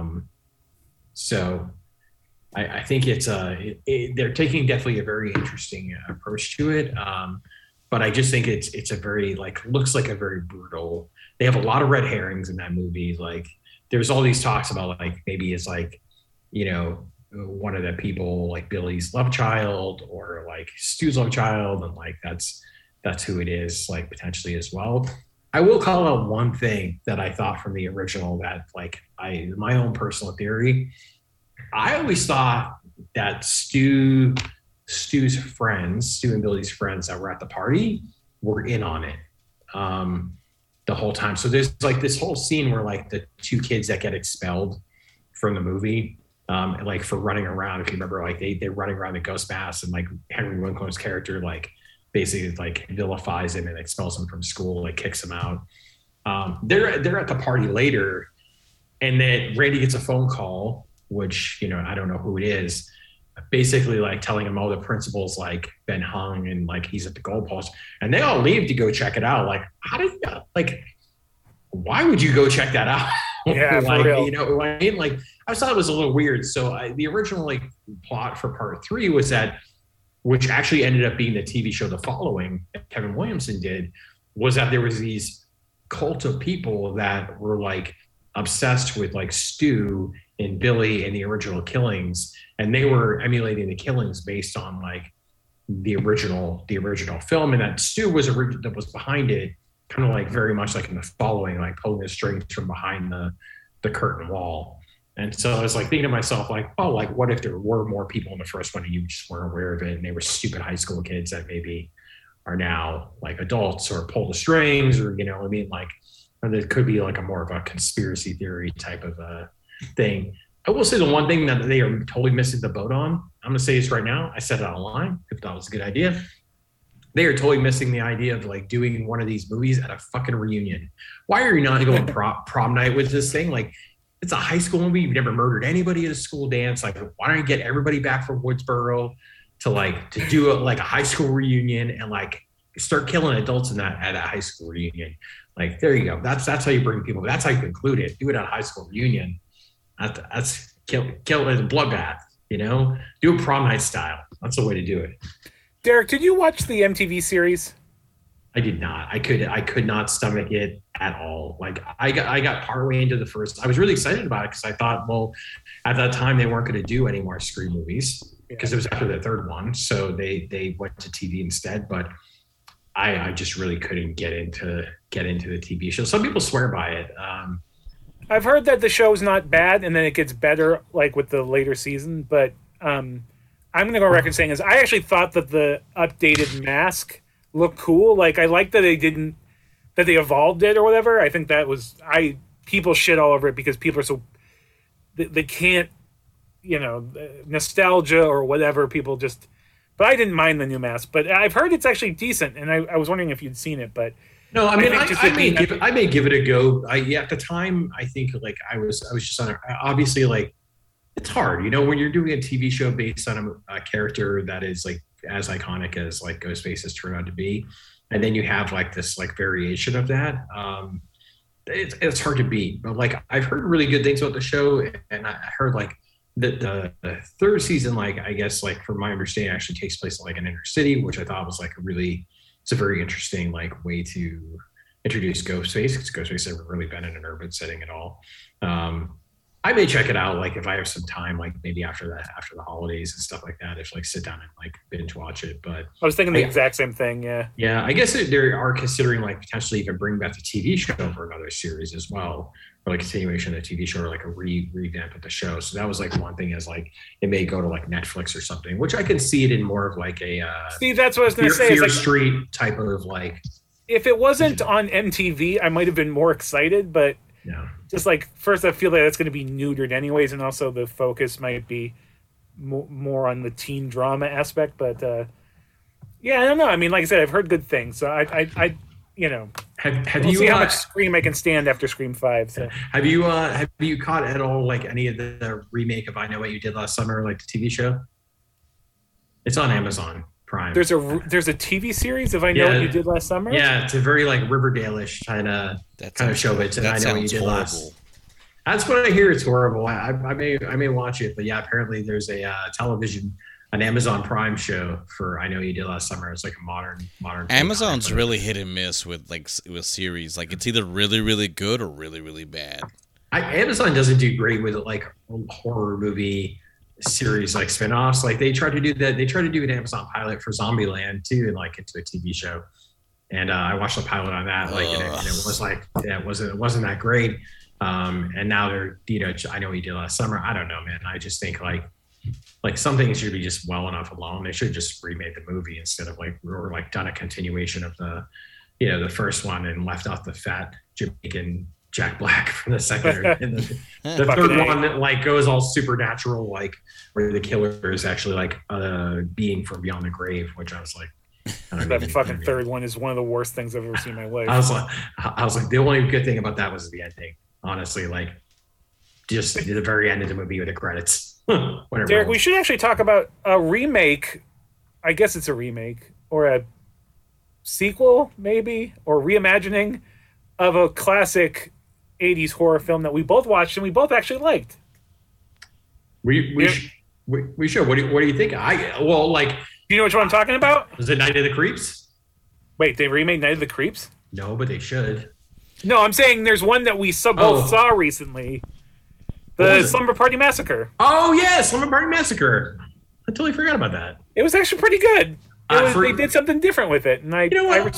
So I think they're taking definitely a very interesting approach to it. But I just think it's a very looks like a very brutal. They have a lot of red herrings in that movie. Like there's all these talks about maybe it's one of the people like Billy's love child or like Stu's love child, and that's who it is potentially as well. I will call out one thing that I thought from the original that my own personal theory. I always thought that Stu's friends, Stu and Billy's friends that were at the party were in on it the whole time. So there's this whole scene where the two kids that get expelled from the movie, for running around, if you remember, they're running around the ghost mask, and Henry Winkler's character basically vilifies him and expels him from school, kicks him out. They're at the party later, and then Randy gets a phone call, which I don't know who it is, basically telling him, the principal's been hung and he's at the goalpost, and they all leave to go check it out. How did why would you go check that out? Yeah, for real. You know what I mean? I thought it was a little weird. So the original plot for part 3 was that, which actually ended up being the TV show The Following that Kevin Williamson did, was that there was these cult of people that were obsessed with Stu and Billy and the original killings, and they were emulating the killings based on the original film, and that Stu was behind it, kind of very much in The Following, pulling the strings from behind the curtain wall. And so I was thinking to myself, what if there were more people in the first one and you just weren't aware of it, and they were stupid high school kids that maybe are now adults or pull the strings, or and there could be a more of a conspiracy theory type of thing. I will say the one thing that they are totally missing the boat on, I'm going to say this right now, I said it online, if that was a good idea. They are totally missing the idea of doing one of these movies at a fucking reunion. Why are you not going prom night with this thing? It's a high school movie. You've never murdered anybody at a school dance. Why don't you get everybody back from Woodsboro to do a high school reunion and start killing adults at a high school reunion? There you go. That's how you bring people. That's how you conclude it. Do it at a high school reunion. That's kill it as a bloodbath. Do it prom night style. That's the way to do it. Derek, did you watch the MTV series? I did not. I could not stomach it at all. I got partway into the first. I was really excited about it because I thought, well, at that time they weren't going to do any more Scream movies because it was after the third one, so they went to TV instead. But I just really couldn't get into the TV show. Some people swear by it. I've heard that the show's not bad, and then it gets better with the later season. But I'm going to go on record saying is I actually thought that the updated mask looked cool. I like that they evolved it or whatever. I think that was people shit all over it because people are so they can't, nostalgia or whatever. People just, but I didn't mind the new mask. But I've heard it's actually decent, and I was wondering if you'd seen it. But no, I mean, I may give it a go. At the time, I think I was just on obviously it's hard, when you're doing a TV show based on a character that is as iconic as Ghostface has turned out to be, and then you have this variation of that. It's hard to beat. But I've heard really good things about the show, and I heard the third season, like I guess, like from my understanding, actually takes place in like an inner city, which I thought was like it's a very interesting like way to introduce Ghostface, because Ghostface never really been in an urban setting at all. I may check it out, like if I have some time, like maybe after the holidays and stuff like that, if like sit down and like binge watch it. But I was thinking the exact same thing. Yeah, I guess they are considering like potentially even bring back the TV show for another series as well, or like a continuation of the TV show, or like a revamp of the show. So that was like one thing, is like it may go to like Netflix or something, which I can see it in more of like a see, that's what I was going to say. Fear Street type of like. If it wasn't on MTV, I might have been more excited, but. Yeah. Just like, first, I feel like that's going to be neutered anyways, and also the focus might be more on the teen drama aspect. But yeah, I don't know. I mean, like I said, I've heard good things, so I have we'll you see how much Scream I can stand after Scream 5. So. Have you caught at all like any of the remake of I Know What You Did Last Summer, like the TV show? It's on Amazon Prime. There's a TV series of I Know What You Did Last Summer. Yeah, it's a very like Riverdale-ish kind of show, but it's I Know What You Did Last. That's what I hear. It's horrible. I may watch it, but yeah, apparently there's a an Amazon Prime show for I Know What You Did Last Summer. It's like a modern. Amazon's really hit and miss with series. Like it's either really really good or really really bad. Amazon doesn't do great with like horror movie series like spinoffs. Like they tried to do that. They tried to do an Amazon pilot for Zombieland too, and like into a TV show. And I watched the pilot on that, like, and it was like, yeah, it wasn't that great. And now they're, I Know What You Did Last Summer. I don't know, man. I just think like some things should be just well enough alone. They should just remake the movie instead of like done a continuation of the first one and left out the fat Jamaican Jack Black from the second. And the third one that like goes all supernatural, like where the killer is actually like a being from beyond the grave, which I was like, that fucking third one is one of the worst things I've ever seen in my life. I was like, the only good thing about that was the ending. Honestly, like just the very end of the movie with the credits. Derek, we should actually talk about a remake. I guess it's a remake or a sequel, maybe, or reimagining of a classic 80s horror film that we both watched and we both actually liked. We should. What do you think? Do you know which one I'm talking about? Is it Night of the Creeps? Wait, they remade Night of the Creeps? No, but they should. No, I'm saying there's one that we both saw recently. The Slumber Party Massacre. Oh yeah, Slumber Party Massacre. I totally forgot about that. It was actually pretty good. They did something different with it, and I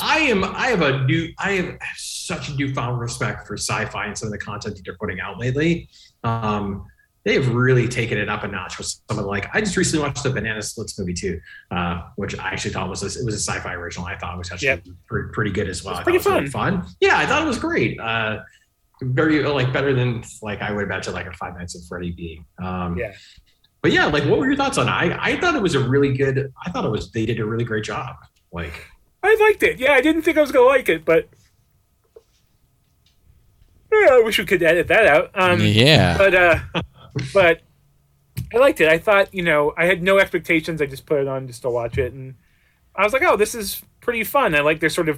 have such a newfound respect for sci-fi and some of the content that they're putting out lately. They've really taken it up a notch with some of I just recently watched the Banana Splits movie too, which I actually thought was a sci-fi original. I thought it was actually pretty good as well. It was pretty fun. Yeah, I thought it was great. Very better than I would imagine a Five Nights at Freddy being. But yeah, what were your thoughts on it? I thought it was they did a really great job. I liked it. Yeah, I didn't think I was gonna like it, but yeah, I wish we could edit that out. But I liked it. I thought, I had no expectations. I just put it on just to watch it, and I was like, oh, this is pretty fun. I like their sort of,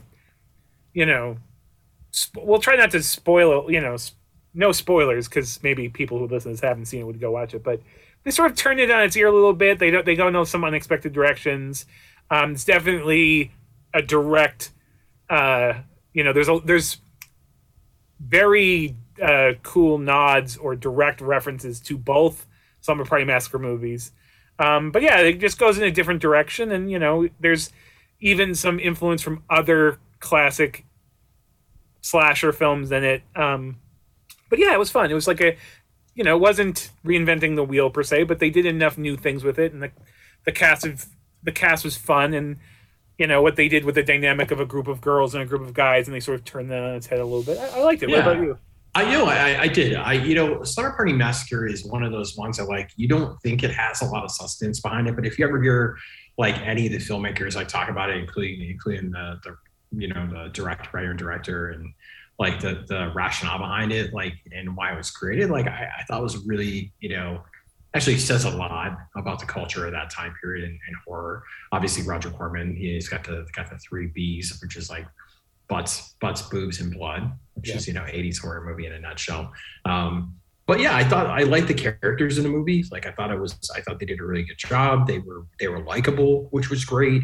we'll try not to spoil it, no spoilers, because maybe people who listen to this haven't seen it would go watch it, but they sort of turn it on its ear a little bit. They go in some unexpected directions. It's definitely a direct, there's very cool nods or direct references to both Slumber Party Massacre movies. But yeah, it just goes in a different direction, and there's even some influence from other classic slasher films in it. But yeah, it was fun. It was it wasn't reinventing the wheel per se, but they did enough new things with it, and the cast was fun, and what they did with the dynamic of a group of girls and a group of guys, and they sort of turned that on its head a little bit. I liked it. Yeah. What about you? I did. Slumber Party Massacre is one of those ones that you don't think it has a lot of substance behind it, but if you ever hear any of the filmmakers talk about it, including the writer and director, and the rationale behind it, and why it was created, I thought it was really, actually says a lot about the culture of that time period in horror. Obviously, Roger Corman, he's got the 3 Bs, which is butts, boobs, and blood, which is 80s horror movie in a nutshell. but yeah, I liked the characters in the movie. Like I thought they did a really good job. They were likable, which was great.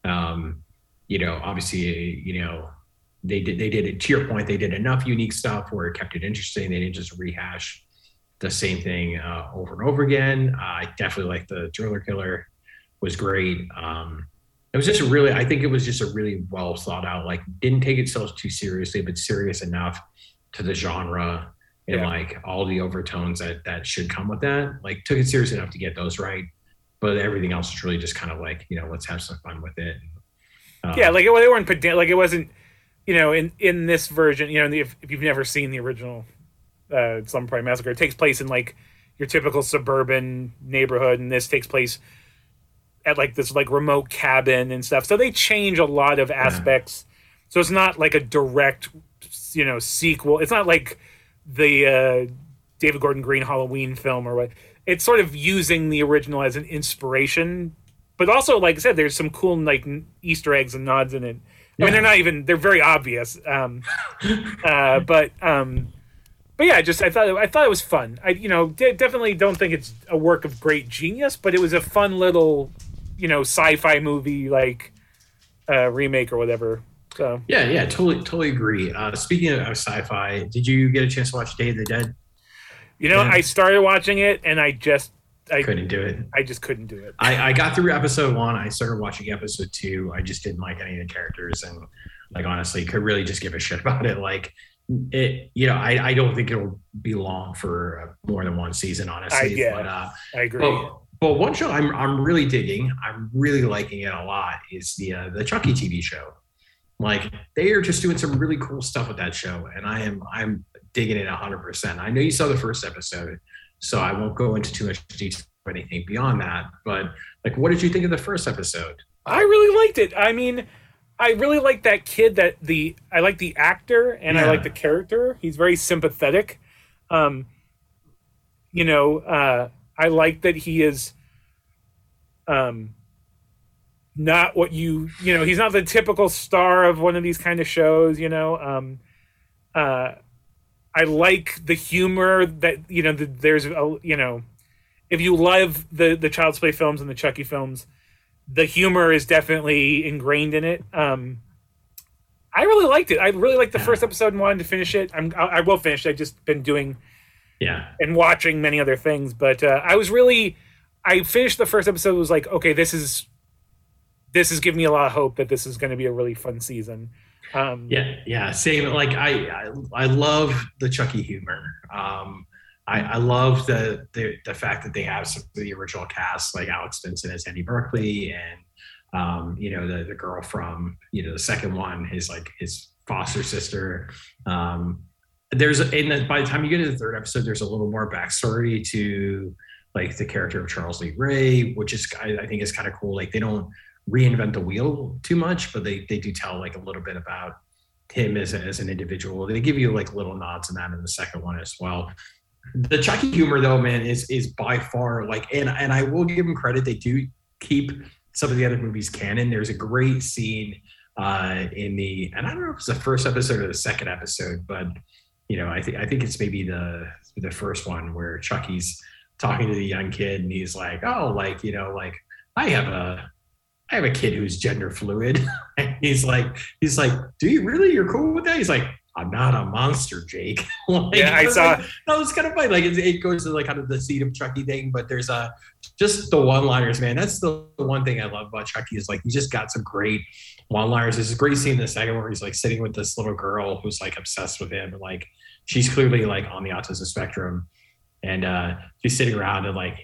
Obviously, they did it, to your point, they did enough unique stuff where it kept it interesting. They didn't just rehash the same thing over and over again. I definitely like the Driller Killer was great. It was just I think it was just a really well thought out, like didn't take itself too seriously, but serious enough to the genre and like all the overtones that should come with that. Like took it serious enough to get those right, but everything else is really just kind of like, let's have some fun with it. Like they weren't like it wasn't, in this version, if you've never seen the original Slumber Party Massacre, it takes place in like your typical suburban neighborhood, and this takes place at like this like remote cabin and stuff. So they change a lot of aspects. So it's not like a direct, sequel. It's not like the David Gordon Green Halloween film or what. It's sort of using the original as an inspiration, but also, like I said, there's some cool like Easter eggs and nods in it. I mean, they're very obvious. But yeah, I thought it was fun. I definitely don't think it's a work of great genius, but it was a fun little, sci-fi movie like remake or whatever. So yeah, totally agree. Speaking of sci-fi, did you get a chance to watch Day of the Dead? I started watching it and I couldn't do it. I just couldn't do it. I got through episode 1. I started watching episode 2. I just didn't like any of the characters, and like honestly, could really just give a shit about it. Like it, I don't think it'll be long for more than one season, honestly. I agree. But one show I'm really digging, I'm really liking it a lot, is the Chucky TV show. Like they are just doing some really cool stuff with that show, and I'm digging it 100%. I know you saw the first episode, so I won't go into too much detail or anything beyond that. But like, what did you think of the first episode? I really liked it. I mean, I really like that kid. I like the actor and I like the character. He's very sympathetic. I like that he is not what he's not the typical star of one of these kind of shows, I like the humor that, there's if you love the Child's Play films and the Chucky films, the humor is definitely ingrained in it. I really liked it. I really liked the first episode and wanted to finish it. I will finish it. I've just been doing and watching many other things, but I finished the first episode. Was like, okay, this is giving me a lot of hope that this is going to be a really fun season. Same. Like I love the Chucky humor. I love the fact that they have some of the original cast, like Alex Vincent as Eddie Berkeley, and the girl from the second one is like his foster sister. By the time you get to the third episode, there's a little more backstory to like the character of Charles Lee Ray, which is I think is kind of cool. Like they don't reinvent the wheel too much, but they do tell like a little bit about him as an individual. They give you like little nods in that in the second one as well. The Chucky humor though, man, is by far like, and I will give them credit. They do keep some of the other movies canon. There's a great scene and I don't know if it's the first episode or the second episode, but I think it's maybe the first one where Chucky's talking to the young kid and he's like, oh, like, I have a kid who's gender fluid. And he's like, do you really? You're cool with that? He's like, I'm not a monster, Jake. I saw. No, it's kind of funny. Like it goes to like kind of the seed of Chucky thing, but there's just the one-liners, man. That's the one thing I love about Chucky is like he just got some great one-liners. There's a great scene in the second where he's like sitting with this little girl who's like obsessed with him, and like she's clearly like on the autism spectrum, and she's sitting around and like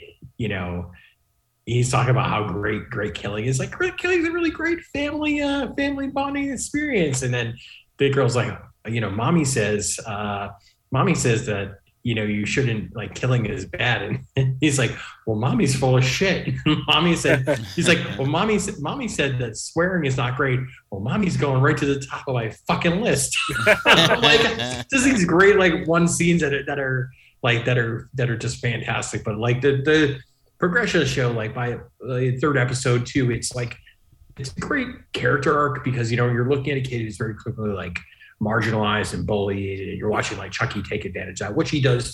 he's talking about how great killing is. Like great killing is a really great family bonding experience. And then the girl's like, mommy says that, you shouldn't, like, killing is bad. And he's like, well, mommy's full of shit. He's like, well, mommy said that swearing is not great. Well, mommy's going right to the top of my fucking list. Like just these great, like, one scenes that are just fantastic. But like the progression of the show, like by the third episode too, it's a great character arc because you're looking at a kid who's very quickly like marginalized and bullied, and you're watching like Chucky take advantage of that, which he does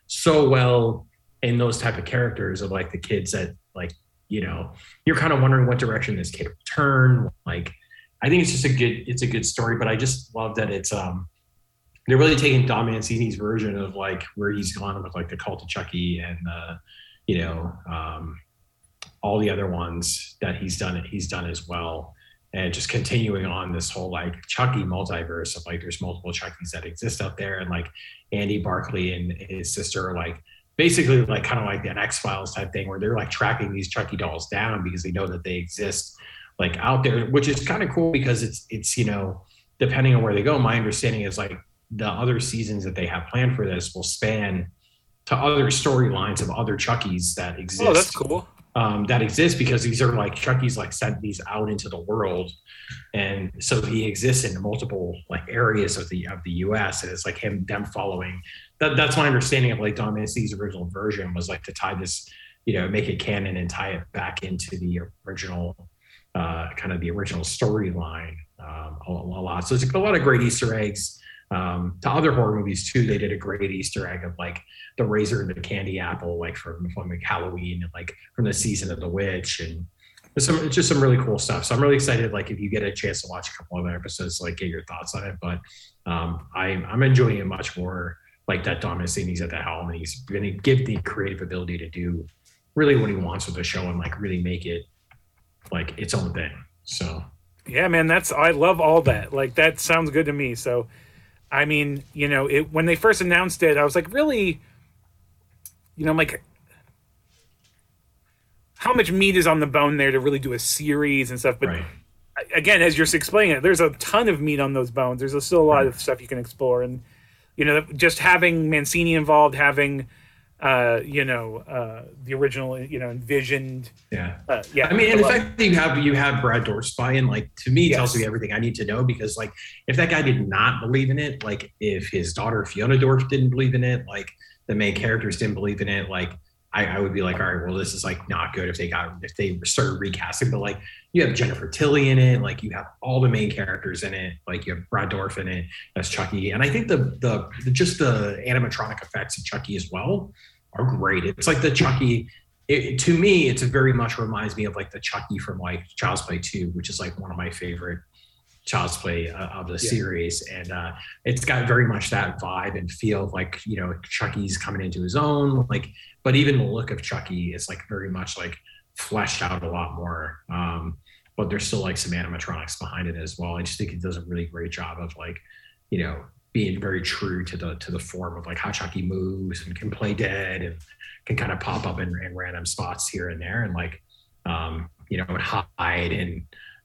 so well in those type of characters of like the kids that like, you know, you're kind of wondering what direction this kid will turn. Like, I think it's just a good story, but I just love that it's, they're really taking Don Mancini's version of like where he's gone with like the Cult of Chucky and, you know, all the other ones that he's done as well. And just continuing on this whole like Chucky multiverse of like there's multiple Chuckies that exist out there, and like Andy Barclay and his sister are like basically like kind of like an X-Files type thing where they're like tracking these Chucky dolls down because they know that they exist like out there, which is kind of cool because it's you know, depending on where they go, my understanding is like the other seasons that they have planned for this will span to other storylines of other Chuckies that exist. Oh, that's cool. That exist because these are like Chucky's like sent these out into the world, and so he exists in multiple like areas of the U.S. and it's like them following. That's my understanding of like Don Mancini's original version was like to tie this, you know, make it canon and tie it back into the original kind of the original storyline a lot. So it's a lot of great Easter eggs. To other horror movies too, they did a great Easter egg of like the razor and the candy apple, like from like Halloween and like from the season of the witch, and it's just some really cool stuff. So I'm really excited. Like if you get a chance to watch a couple other episodes, like get your thoughts on it. But I'm enjoying it much more. Like that Don Mancini's at the helm, and he's going to give the creative ability to do really what he wants with the show and like really make it like its own thing. So yeah, man, I love all that. Like that sounds good to me. So. I mean, you know, when they first announced it, I was like, really, you know, like, how much meat is on the bone there to really do a series and stuff? But right. Again, as you're explaining it, there's a ton of meat on those bones. There's still a lot of stuff you can explore. And, you know, just having Mancini involved, having, you know, the original, you know, envisioned. Yeah. Yeah. I mean, and the fact that you have Brad Dourif in, like, to me, tells me everything I need to know, because like, if that guy did not believe in it, like if his daughter Fiona Dourif didn't believe in it, like the main characters didn't believe in it, like I would be like, all right, well, this is like not good if they started recasting, but like you have Jennifer Tilly in it, like you have all the main characters in it, like you have Brad Dourif in it as Chucky. And I think the just the animatronic effects of Chucky as well are great. It's like the Chucky, to me, it's very much reminds me of like the Chucky from like Child's Play 2, which is like one of my favorite Child's Play of the series. And it's got very much that vibe and feel of like, you know, Chucky's coming into his own, like, but even the look of Chucky is like very much like fleshed out a lot more. But there's still like some animatronics behind it as well. I just think it does a really great job of like, you know, being very true to the form of like how Chucky moves and can play dead and can kind of pop up in random spots here and there and like, you know, and hide. And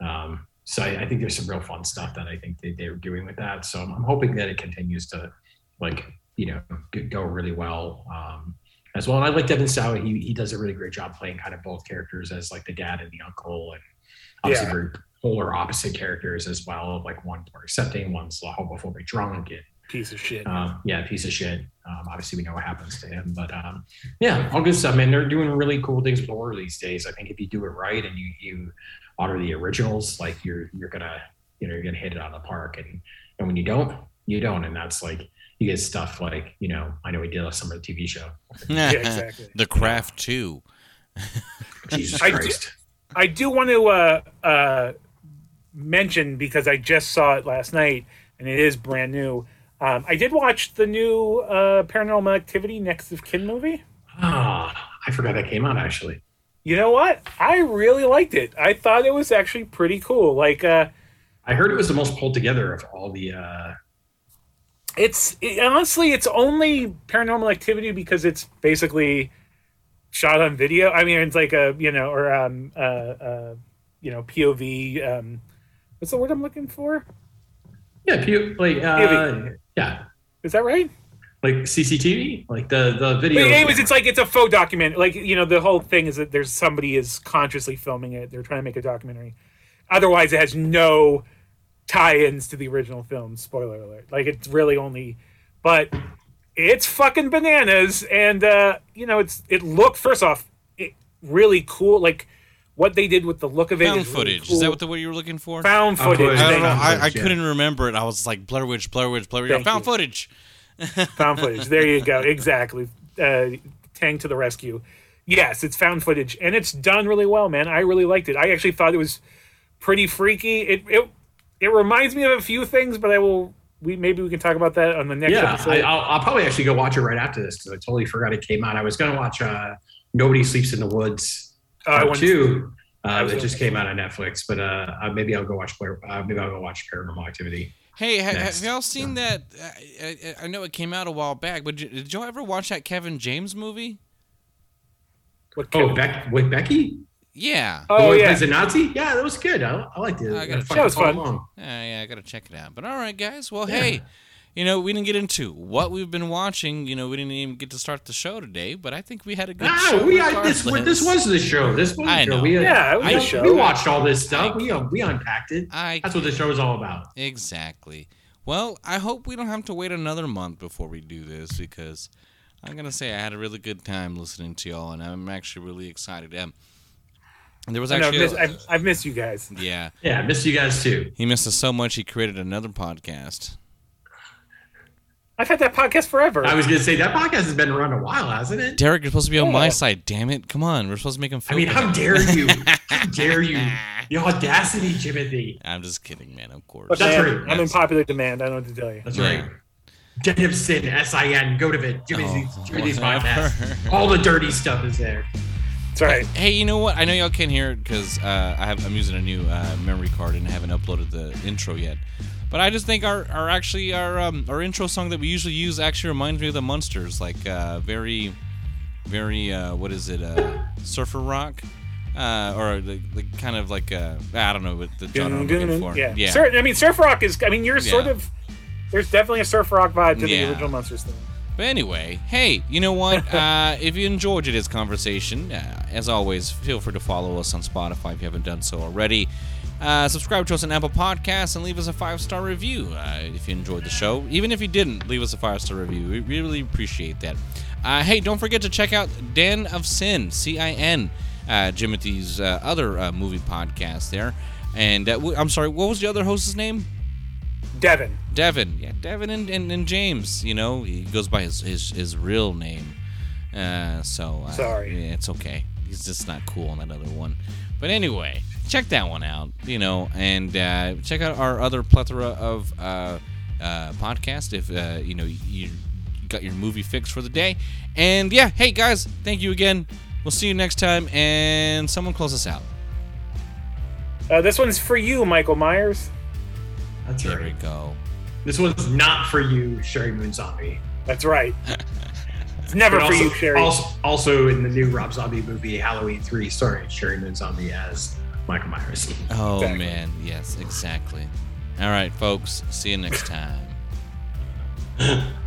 so I think there's some real fun stuff that I think they're doing with that. So I'm hoping that it continues to like, you know, go really well as well. And I like Devin Stowe. He does a really great job playing kind of both characters as like the dad and the uncle, and obviously very polar opposite characters as well. Like one's more accepting, one's a homophobic drunk and piece of shit. Piece of shit. Obviously we know what happens to him, but all good stuff, man. They're doing really cool things with horror these days. I think if you do it right and you honor the originals, like you're gonna hit it out of the park. And when you don't, and that's like you get stuff like, you know, I know we did a summer TV show. Yeah, exactly. The Craft 2. Jesus Christ. I do want to mention, because I just saw it last night and it is brand new. I did watch the new Paranormal Activity Next of Kin movie. I forgot that came out actually. You know what? I really liked it. I thought it was actually pretty cool. Like, I heard it was the most pulled together of all the. Honestly, it's only Paranormal Activity because it's basically shot on video. I mean, it's like a, you know, or you know, POV. What's the word I'm looking for? Yeah, POV. Yeah. Is that right? Like CCTV, like the video. But anyways, it's a faux document. Like, you know, the whole thing is that there's somebody is consciously filming it. They're trying to make a documentary. Otherwise, it has no tie-ins to the original film. Spoiler alert. Like, it's really only, but it's fucking bananas. And you know, it looked, first off, really cool. Like what they did with the look of it. Found is footage. Really cool. Is that what the word you were looking for? Found footage. I don't know. I couldn't remember it. I was like Blair Witch. Found footage. Found footage. There you go. Exactly. Tang to the rescue. Yes, it's found footage, and it's done really well, man. I really liked it. I actually thought it was pretty freaky. It reminds me of a few things, but maybe we can talk about that on the next episode. I'll probably actually go watch it right after this because I totally forgot it came out. I was going to watch Nobody Sleeps in the Woods Part 2. It just came out on Netflix, but maybe I'll go watch Paranormal Activity. Hey, have y'all seen that? I know it came out a while back, but did y'all ever watch that Kevin James movie? With Becky? Yeah. Oh, yeah. Is it Nazi? Yeah, that was good. I liked it. That was fun. Yeah, I gotta check it out. But all right, guys. Well, hey, we didn't get into what we've been watching. We didn't even get to start the show today, but I think we had a good show. This was the show. This was the show. It was a show. We watched all this stuff. We unpacked it. That's what the show is all about. Exactly. Well, I hope we don't have to wait another month before we do this because I'm gonna say I had a really good time listening to y'all, and I'm actually really excited. There was actually I've missed you guys. Yeah. Yeah, I missed you guys too. He missed us so much he created another podcast. I've had that podcast forever. I was going to say, that podcast has been around a while, hasn't it? Derek, you're supposed to be on my side, damn it. Come on, we're supposed to make him feel bad. How dare you? How dare you? The audacity, Timothy. I'm just kidding, man, of course. But that's right. I'm in popular demand. I don't know what to tell you. That's right. Jennison, S-I-N, go to it. Jimmy's podcast. All the dirty stuff is there. That's right. Hey, you know what? I know y'all can't hear it because I'm using a new memory card and I haven't uploaded the intro yet. But I just think our intro song that we usually use actually reminds me of the Munsters, like very, very what is it, surfer rock, or like kind of like I don't know what the genre I'm looking for. Yeah. Surf rock is. You're sort of. There's definitely a surf rock vibe to the original Munsters thing. But anyway, hey, you know what? If you enjoyed today's conversation, as always, feel free to follow us on Spotify if you haven't done so already. Subscribe to us on Apple Podcasts and leave us a 5-star review if you enjoyed the show. Even if you didn't, leave us a 5-star review. We really appreciate that. Hey, don't forget to check out Den of Sin, C-I-N, Jimothy's other movie podcast there. And I'm sorry, what was the other host's name? Devin. Yeah, Devin and James. He goes by his real name. Sorry. Yeah, it's okay. He's just not cool on that other one. But anyway, check that one out, and check out our other plethora of podcasts if, you got your movie fix for the day. And yeah, hey guys, thank you again. We'll see you next time, and someone close us out. This one's for you, Michael Myers. That's there right. we go. This one's not for you, Sherry Moon Zombie. That's right. It's never for you, Sherry. Also in the new Rob Zombie movie, Halloween 3, starring Sherry Moon Zombie as Michael Myers. Oh, exactly. Man. Yes, exactly. All right, folks. See you next time.